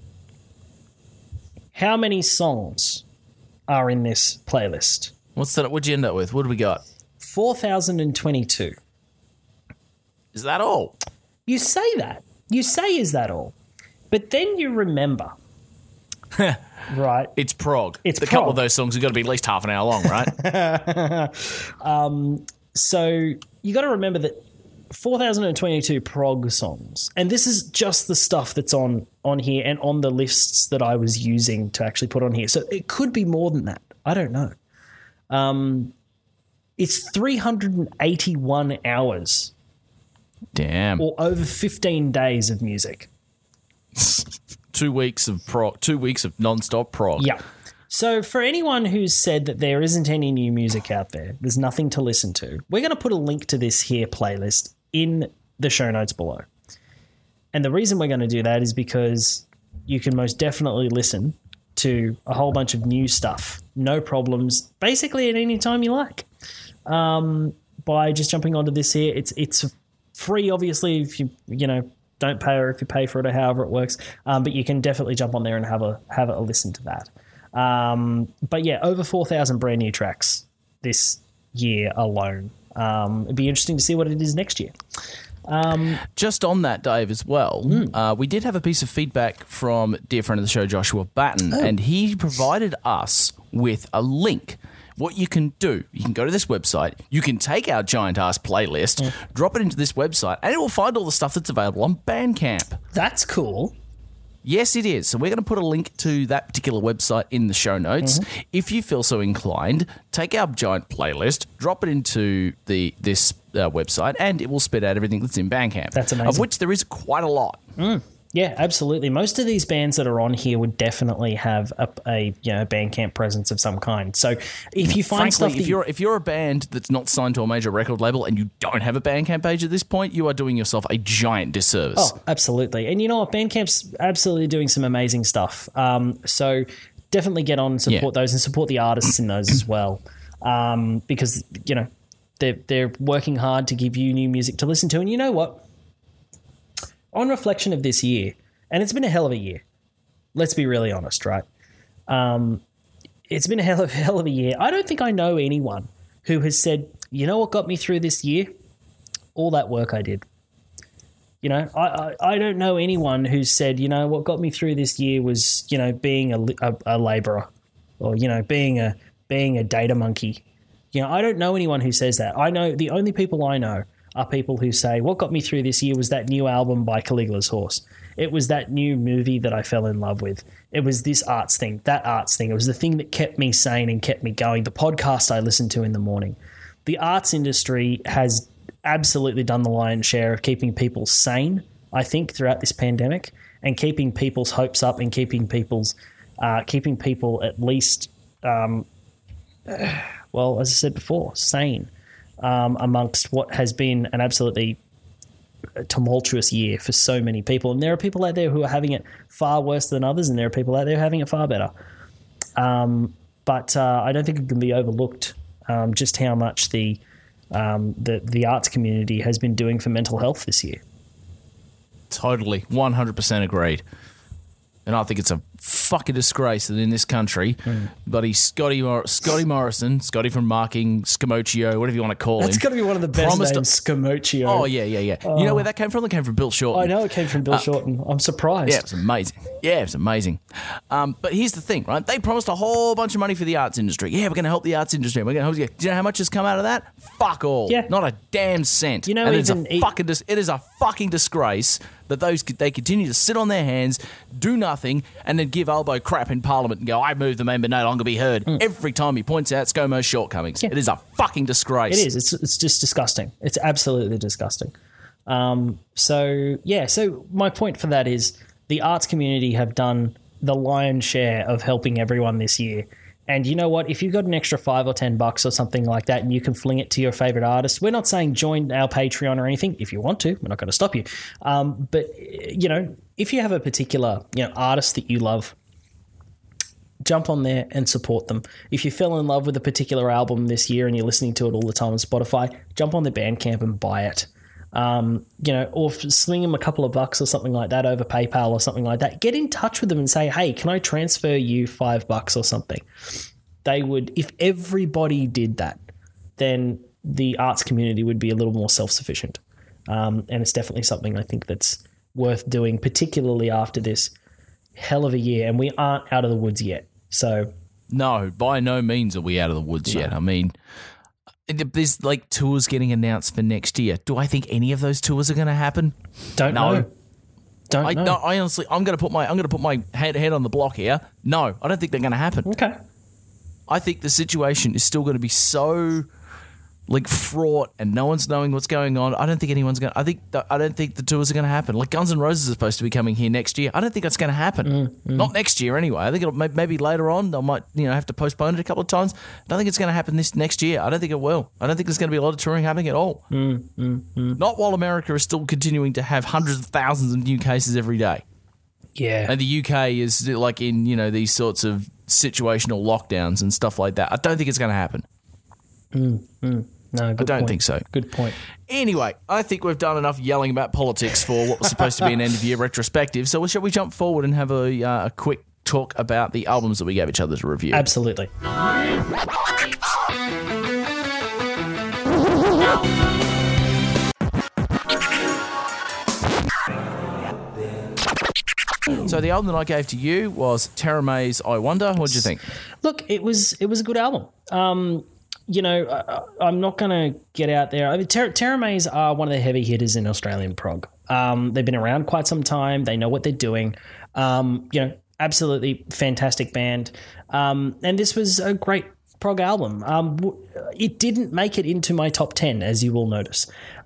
how many songs are in this playlist? What's that? What'd you end up with? What do we got? 4,022. Is that all? You say that. You say, is that all? But then you remember, right? It's prog. It's a couple of those songs have got to be at least half an hour long, right? So you got to remember that 4,022 prog songs, and this is just the stuff that's on here and on the lists that I was using to actually put on here. So it could be more than that. I don't know. It's 381 hours. Damn. Or over 15 days of music. 2 weeks of prog. 2 weeks of non-stop prog. Yeah. So for anyone who's said that there isn't any new music out there, there's nothing to listen to, we're going to put a link to this here playlist in the show notes below. And the reason we're going to do that is because you can most definitely listen to a whole bunch of new stuff, no problems, basically at any time you like. By just jumping onto this here, it's free, obviously, if you don't pay, or if you pay for it, or however it works. But you can definitely jump on there and have a listen to that. But yeah, over 4,000 brand new tracks this year alone. It'd be interesting to see what it is next year. Just on that, Dave, as well, we did have a piece of feedback from dear friend of the show, Joshua Batten, and he provided us with a link. What you can do, you can go to this website, you can take our giant-ass playlist, drop it into this website, and it will find all the stuff that's available on Bandcamp. That's cool. Yes, it is. So we're going to put a link to that particular website in the show notes. If you feel so inclined, take our giant playlist, drop it into this website, and it will spit out everything that's in Bandcamp. That's amazing. Of which there is quite a lot. Yeah, absolutely. Most of these bands that are on here would definitely have a Bandcamp presence of some kind. So if you find stuff, if you're a band that's not signed to a major record label and you don't have a Bandcamp page at this point, you are doing yourself a giant disservice. Oh, absolutely. And you know what? Bandcamp's absolutely doing some amazing stuff. So definitely get on and support those, and support the artists in those as well, because they're working hard to give you new music to listen to. And you know what? On reflection of this year, and it's been a hell of a year, let's be really honest, right? It's been a hell of a year. I don't think I know anyone who has said, you know what got me through this year? All that work I did. I don't know anyone who's said, what got me through this year was, being a laborer, or, being a data monkey. I don't know anyone who says that. I know the only people I know are people who say, what got me through this year was that new album by Caligula's Horse. It was that new movie that I fell in love with. It was this arts thing, that arts thing. It was the thing that kept me sane and kept me going. The podcast I listened to in the morning. The arts industry has absolutely done the lion's share of keeping people sane, I think, throughout this pandemic, and keeping people's hopes up, and keeping people at least, as I said before, sane. Amongst what has been an absolutely tumultuous year for so many people. And there are people out there who are having it far worse than others, and there are people out there having it far better. But I don't think it can be overlooked just how much the arts community has been doing for mental health this year. Totally. 100% agreed. And I think it's a fucking disgrace that in this country, buddy Scotty Morrison, Scotty from Marking, Scamochio, whatever you want to call him. That's got to be one of the best names, Scamochio. Oh, yeah. You know where that came from? It came from Bill Shorten. I know it came from Bill Shorten. I'm surprised. Yeah, it was amazing. But here's the thing, right? They promised a whole bunch of money for the arts industry. Yeah, we're going to help the arts industry. We're going to help you. Do you know how much has come out of that? Fuck all. Yeah. Not a damn cent. It is a fucking disgrace that they continue to sit on their hands, do nothing, and then give Albo crap in Parliament and go, I move the member no longer be heard. Every time he points out ScoMo's shortcomings. Yeah. It is a fucking disgrace. It is. It's just disgusting. It's absolutely disgusting. So my point for that is the arts community have done the lion's share of helping everyone this year. And you know what? If you've got an extra $5 or $10 or something like that and you can fling it to your favorite artist, we're not saying join our Patreon or anything. If you want to, we're not going to stop you. But, if you have a particular artist that you love, jump on there and support them. If you fell in love with a particular album this year and you're listening to it all the time on Spotify, jump on the Bandcamp and buy it. Or sling them a couple of bucks or something like that over PayPal or something like that. Get in touch with them and say, hey, can I transfer you $5 or something? They would, if everybody did that, then the arts community would be a little more self-sufficient. And it's definitely something I think that's worth doing, particularly after this hell of a year. And we aren't out of the woods yet. So, no, by no means are we out of the woods yet. I mean, there's tours getting announced for next year. Do I think any of those tours are going to happen? Don't know. I honestly, I'm going to put my head on the block here. No, I don't think they're going to happen. Okay. I think the situation is still going to be so fraught, and no one's knowing what's going on. I don't think anyone's going. I don't think the tours are going to happen. Like Guns N' Roses are supposed to be coming here next year. I don't think that's going to happen. Not next year anyway. I think it'll maybe later on. They might have to postpone it a couple of times. I don't think it's going to happen this next year. I don't think it will. I don't think there's going to be a lot of touring happening at all. Not while America is still continuing to have hundreds of thousands of new cases every day. Yeah, and the UK is in these sorts of situational lockdowns and stuff like that. I don't think it's going to happen. No, I don't think so. Good point. Anyway, I think we've done enough yelling about politics for what was supposed to be an end-of-year retrospective. So shall we jump forward and have a quick talk about the albums that we gave each other to review? Absolutely. So the album that I gave to you was Tara May's I Wonder. What did you think? Look, it was a good album. I'm not going to get out there. I mean, Tara Mays are one of the heavy hitters in Australian prog. They've been around quite some time. They know what they're doing. Absolutely fantastic band. And this was a great prog album. It didn't make it into my top 10, as you will notice.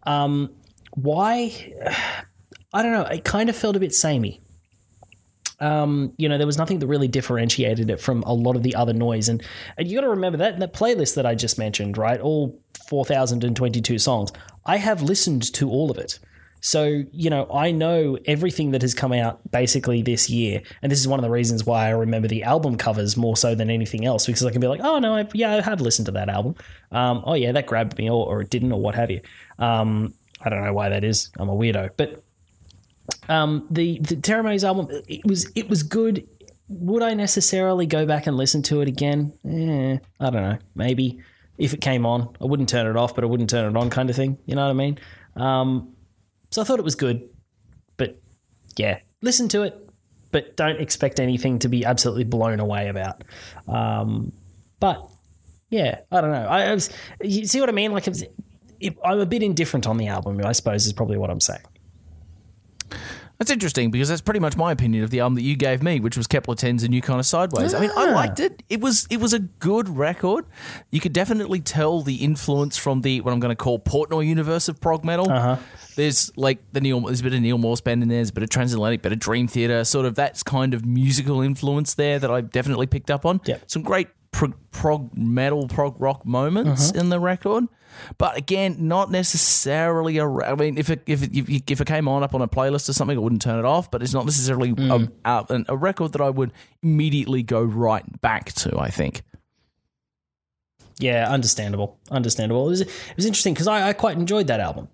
Why? I don't know. It kind of felt a bit samey. There was nothing that really differentiated it from a lot of the other noise. And you got to remember that playlist that I just mentioned, right? All 4,022 songs. I have listened to all of it. So, I know everything that has come out basically this year. And this is one of the reasons why I remember the album covers more so than anything else, because I can be like, oh, no, I have listened to that album. Oh, yeah, that grabbed me or it didn't or what have you. I don't know why that is. I'm a weirdo. But the Tara May's album, it was good. Would I necessarily go back and listen to it again? I don't know. Maybe if it came on, I wouldn't turn it off, but I wouldn't turn it on, kind of thing. You know what I mean? So I thought it was good, but yeah, listen to it, but don't expect anything to be absolutely blown away about. But yeah, I don't know. You see what I mean? I'm a bit indifferent on the album, I suppose, is probably what I'm saying. That's interesting because that's pretty much my opinion of the album that you gave me, which was Kepler-10's A New Kind of Sideways. I mean, I liked it. It was a good record. You could definitely tell the influence from the what I'm going to call Portnoy universe of prog metal. There's there's a bit of Neil Morse band in there, there's a bit of Transatlantic, bit of Dream Theater, sort of that's kind of musical influence there that I definitely picked up on. Yep. Some great prog rock moments in the record. But again, not necessarily I mean, if it came up on a playlist or something, I wouldn't turn it off. But it's not necessarily a record that I would immediately go right back to, I think. Yeah, understandable. It was interesting because I quite enjoyed that album.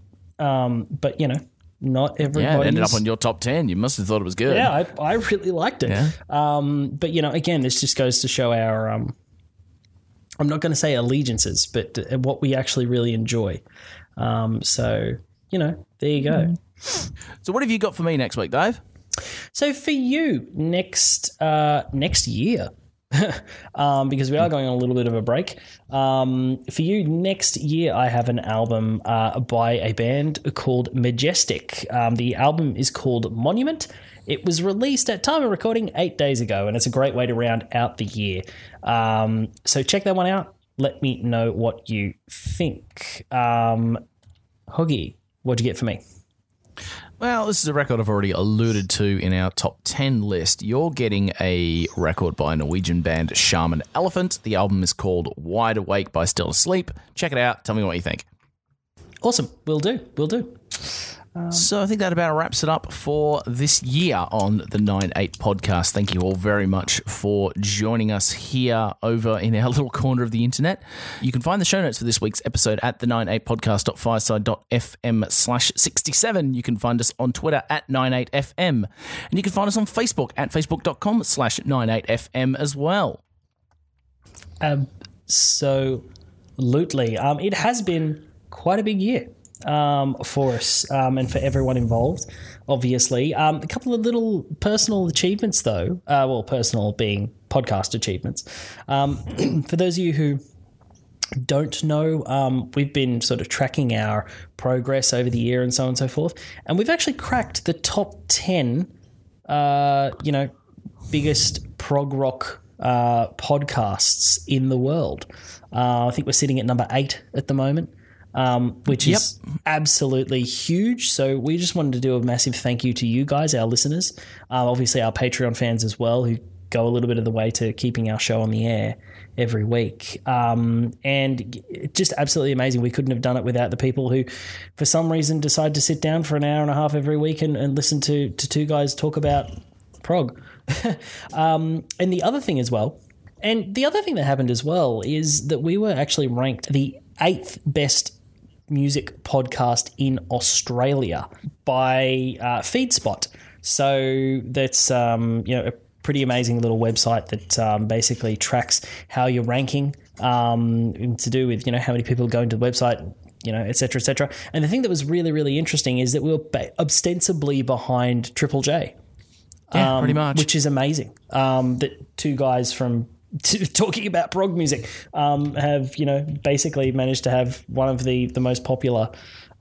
But not everybody. Yeah, it ended up on your top 10. You must have thought it was good. Yeah, I really liked it. Yeah. But again, this just goes to show our I'm not going to say allegiances, but what we actually really enjoy. So, there you go. So what have you got for me next week, Dave? So for you, next year, because we are going on a little bit of a break. For you, next year, I have an album by a band called Majestic. The album is called Monument. It was released at time of recording 8 days ago, and it's a great way to round out the year. So check that one out. Let me know what you think. Hoggy, what'd you get for me? Well, this is a record I've already alluded to in our top 10 list. You're getting a record by Norwegian band Shaman Elephant. The album is called Wide Awake by Still Asleep. Check it out. Tell me what you think. Awesome. Will do. So I think that about wraps it up for this year on the 9-8 podcast. Thank you all very much for joining us here over in our little corner of the internet. You can find the show notes for this week's episode at the 98podcast.fireside.fm/67. You can find us on Twitter at 98FM. And you can find us on Facebook at facebook.com/98FM as well. Absolutely. It has been quite a big year for us and for everyone involved, obviously. A couple of little personal achievements, though. Well, personal being podcast achievements. For those of you who don't know, we've been sort of tracking our progress over the year and so on and so forth, and we've actually cracked the top 10, biggest prog rock podcasts in the world. I think we're sitting at number 8 at the moment. Which is absolutely huge. So we just wanted to do a massive thank you to you guys, our listeners, obviously our Patreon fans as well, who go a little bit of the way to keeping our show on the air every week. And just absolutely amazing. We couldn't have done it without the people who, for some reason, decide to sit down for an hour and a half every week and listen to two guys talk about prog. And the other thing that happened as well is that we were actually ranked the 8th best music podcast in Australia by FeedSpot. So that's a pretty amazing little website that basically tracks how you're ranking to do with how many people go into the website, et cetera, et cetera. And the thing that was really, really interesting is that we were ostensibly behind Triple J. Yeah, pretty much. Which is amazing. That two guys from talking about prog music have basically managed to have one of the most popular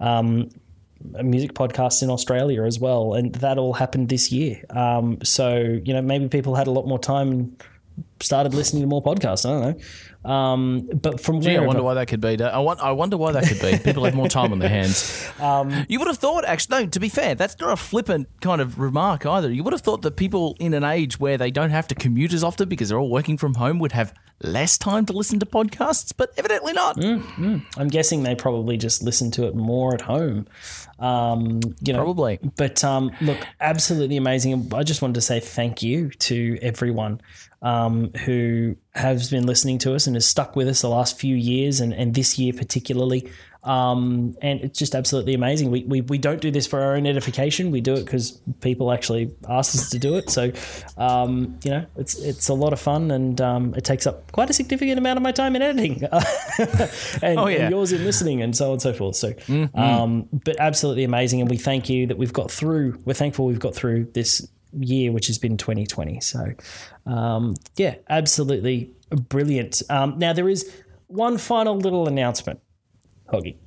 music podcasts in Australia as well, and that all happened this year. So maybe people had a lot more time and started listening to more podcasts. I don't know. But from I wonder why that could be. I wonder why that could be. People have more time on their hands. You would have thought, actually, no, to be fair, that's not a flippant kind of remark either. You would have thought that people in an age where they don't have to commute as often because they're all working from home would have less time to listen to podcasts, but evidently not. I'm guessing they probably just listen to it more at home. Probably. But look, absolutely amazing. And I just wanted to say thank you to everyone who has been listening to us and has stuck with us the last few years and this year particularly. And it's just absolutely amazing. We don't do this for our own edification. We do it because people actually ask us to do it. So, it's a lot of fun and it takes up quite a significant amount of my time in editing and yours in listening and so on and so forth. So, but absolutely amazing. And we thank you that we're thankful we've got through this year, which has been 2020. So, absolutely brilliant. Now there is one final little announcement, Hoggy.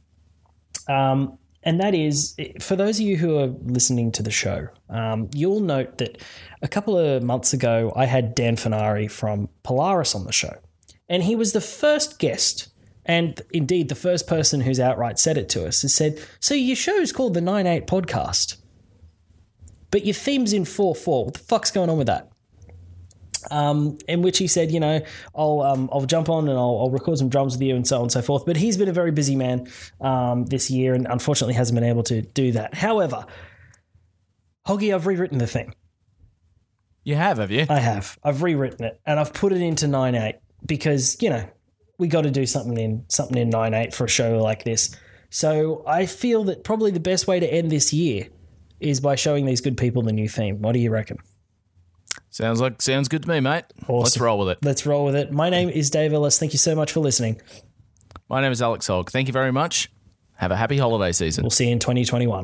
And that is, for those of you who are listening to the show, you'll note that a couple of months ago, I had Dan Finari from Polaris on the show. And he was the first guest, and indeed the first person who's outright said it to us, has said, so your show's called the 9-8 podcast, but your theme's in 4/4. What the fuck's going on with that? In which he said, I'll jump on and I'll record some drums with you and so on and so forth. But he's been a very busy man this year and unfortunately hasn't been able to do that. However, Hoggy, I've rewritten the thing. You have you? I have. I've rewritten it and I've put it into 9-8 because, we got to do something in 9-8 for a show like this. So I feel that probably the best way to end this year is by showing these good people the new theme. What do you reckon? Sounds good to me, mate. Awesome. Let's roll with it. My name is Dave Ellis. Thank you so much for listening. My name is Alex Hogg. Thank you very much. Have a happy holiday season. We'll see you in 2021.